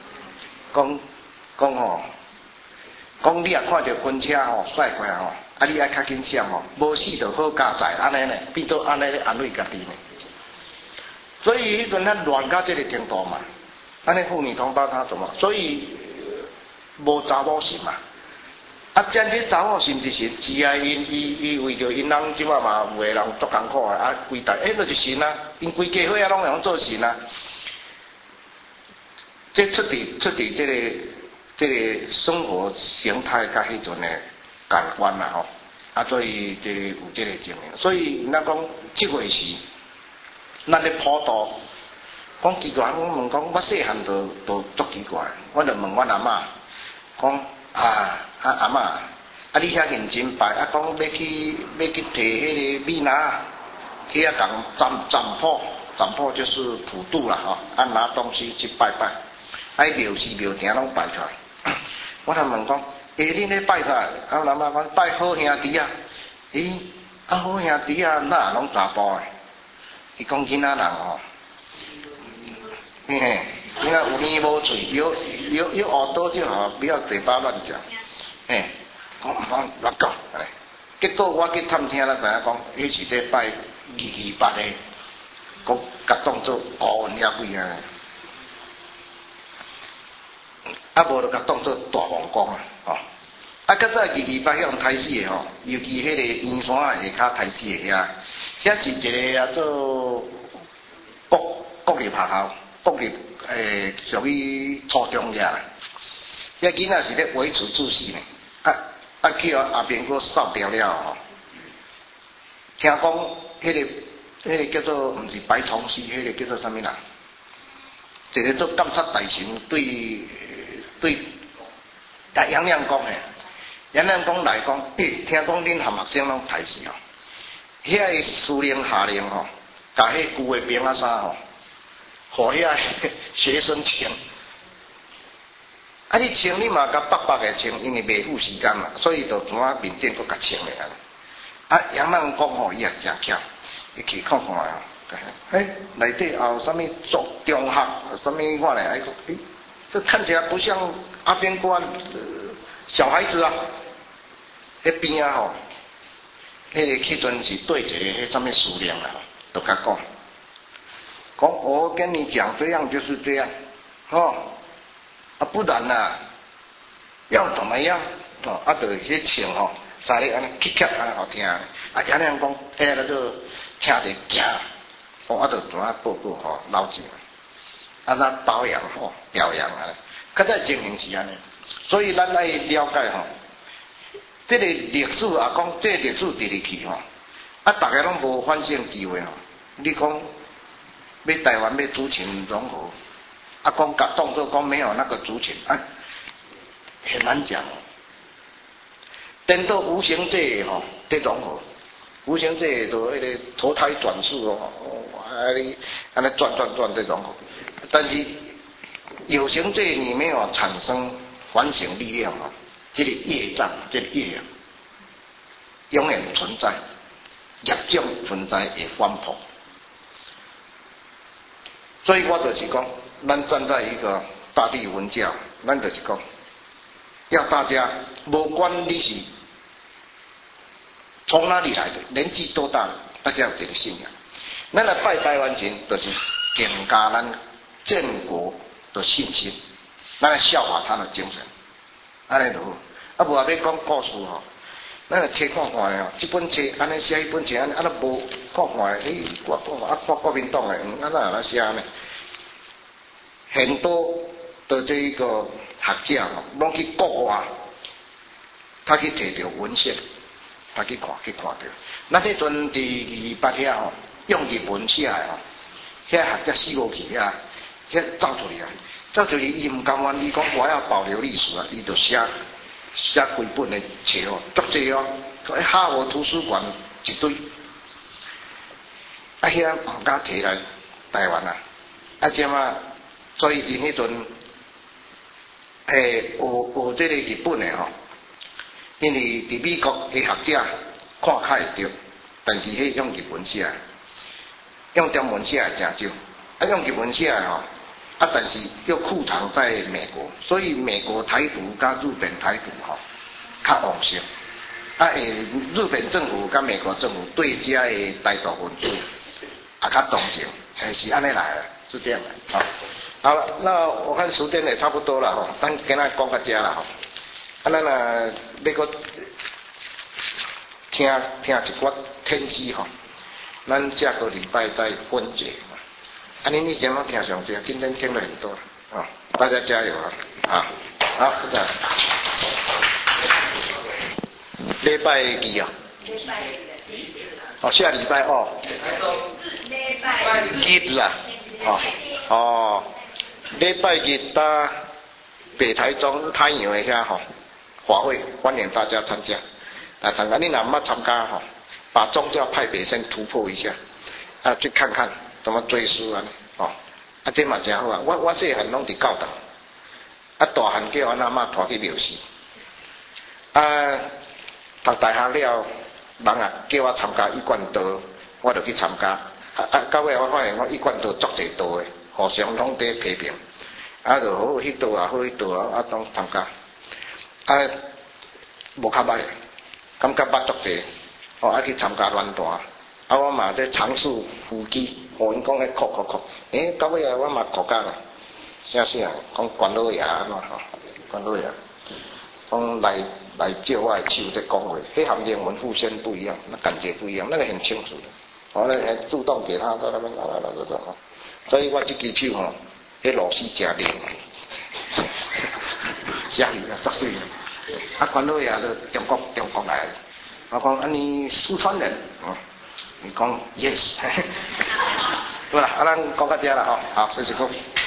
讲吼，讲你若看到军车吼驶过来吼，你爱较紧闪吼，无死就好加载，安尼呢，变做安尼咧安慰家己呢。所以迄阵咱乱到这个程度嘛，安尼妇女同胞他怎么？所以无查某信嘛。真这查某信是神，是啊，伊为着因人即摆嘛，有个人足艰苦啊，规代就是神啊，因规家伙啊拢用做神啊。这出伫这个生活形态甲迄阵的感官啦吼，所以这有这个情形。所以咱讲即回事。咱咧普渡，讲奇怪，我问讲，我细汉都足奇怪，我就问阮阿嬷，讲阿嬷，你遐认真拜，讲要去摕迄个米拿，去遐共占卜就是普渡啦吼，拿东西去拜拜，庙寺庙埕拢拜出来。我就问讲，恁咧拜啥？阿嬷讲拜好兄弟啊，好兄弟啊，哪拢查甫诶？伊讲囡仔人吼，囡仔有耳无嘴，有耳朵就好，不要嘴巴乱讲。讲乱讲，结果我去探听了，知影讲，迄是咧拜228个，讲甲当做高文遐几啊，无就甲当做大王公啊，较早228迄种抬死的吼，尤其迄个圆山下骹抬死的遐是一个做国立学校，国立属于初中遐啦。遐囡仔是咧维持秩序呢，去阿边个扫掉了吼。听讲迄个叫做毋是白崇禧，迄个叫做啥物啦？一个做监察大臣对杨亮讲诶，杨亮讲来讲，听讲恁含学生拢抬死哦。遐个司令下令吼，甲迄旧的兵仔衫吼，互遐学生穿。你穿你嘛甲白的穿，因为袂付时间嘛，所以就怎啊面顶佫甲穿咧安尼。杨人讲吼，伊也真巧，伊去看看哦，内底也有啥物中学，啥物我来讲，这看起来不像阿边关小孩子啊，迄边啊吼。迄阵是对一个迄什么司令啦，都甲讲，我跟你讲，这样就是这样，不然啦，要怎么样？就迄唱吼，三日安尼咳咳安尼好听，有人讲，那就听着惊，就怎啊报告吼老子，那表扬表扬啊，较早情形是安尼，所以咱来了解吼。这个历史啊，讲这个历史直入去吼，大家拢无反省机会吼。你讲要台湾要主权融合，讲甲当作讲没有那个主权，很难讲。等到无形界吼得融合，无形界就迄个投胎转世哦，安尼转得融合。 但是有形罪你没有产生反省力量啊，这个业障，这个业永远存在，业障存在会反扑。所以我就是讲，咱站在一个大地文教，咱就是讲，要大家无管你是从哪里来的，年纪多大了，大家有这个信仰。咱来拜台湾前，就是增加咱建国的信心，咱来效法他的精神，安尼就好。啊，无啊要讲故事吼，咱来册看看哦，这本册安尼写，迄本册安尼，啊，无看看诶，我看国民党诶，啊哪来写呢？很多的这个学者吼，拢去国外，他去摕到文献，他去看到。咱迄阵伫200遐吼，用日文写诶吼，遐学者死无去遐，遐走出去啊，走出去伊毋甘愿，伊讲我要保留历史啊，伊就写几本诶册哦，足济哦，所以哈佛图书馆一堆，啊遐毋敢摕来台湾啊，啊即嘛。所以因迄阵，学这个日本的吼，因为伫美国的学者看较会着，但是迄用日文写，用中文写真少，啊用日文写吼，啊但是又库藏在美国，所以美国台独加日本台独吼较旺盛，啊日本政府加美国政府对遮的台独分子也较同情，是安尼来的，是这样的，好。好了，那我看时间也差不多了吼，咱今仔讲到这啦吼，啊咱啊要搁听一寡天机吼，咱下个礼拜再分解。啊，你今晚听上这，今天听了很多啊，大家加油啊！好，这样。礼拜几啊？哦，下礼拜哦。日啊，哦。礼拜日到北台中太阳的遐吼，法会欢迎大家参加。来参加，你若毋捌参加吼，把宗教派别先突破一下，啊，去看看怎么追思啊，哦，啊，这嘛真好啊。我细汉拢伫教堂，啊，大汉叫阮阿嬷拖去庙寺，啊，读大学了，人啊叫我参加一贯道，我就去参加。到尾我发现我一贯道足侪道的。互相拢在批评，啊，就好迄道啊，好迄道啊，啊，当参加，啊，无较歹，感觉捌足济，哦，啊去参加乱弹，啊，我嘛在尝试呼吸，互因讲迄哭，到尾啊，我嘛哭干啦，啥事啊？讲关老爷安怎吼？关老爷，讲来借我的手在讲话，迄含英文互相不一样，那感觉不一样，那个很清楚的，我呢还主动给他在那边啦，所以我这支手吼，迄螺丝真灵，下雨啊，足水啊！啊，关老爷就中国来，我讲啊，你四川人，你讲 yes， 好啦，啊，咱讲到这啦吼，好，谢谢各位。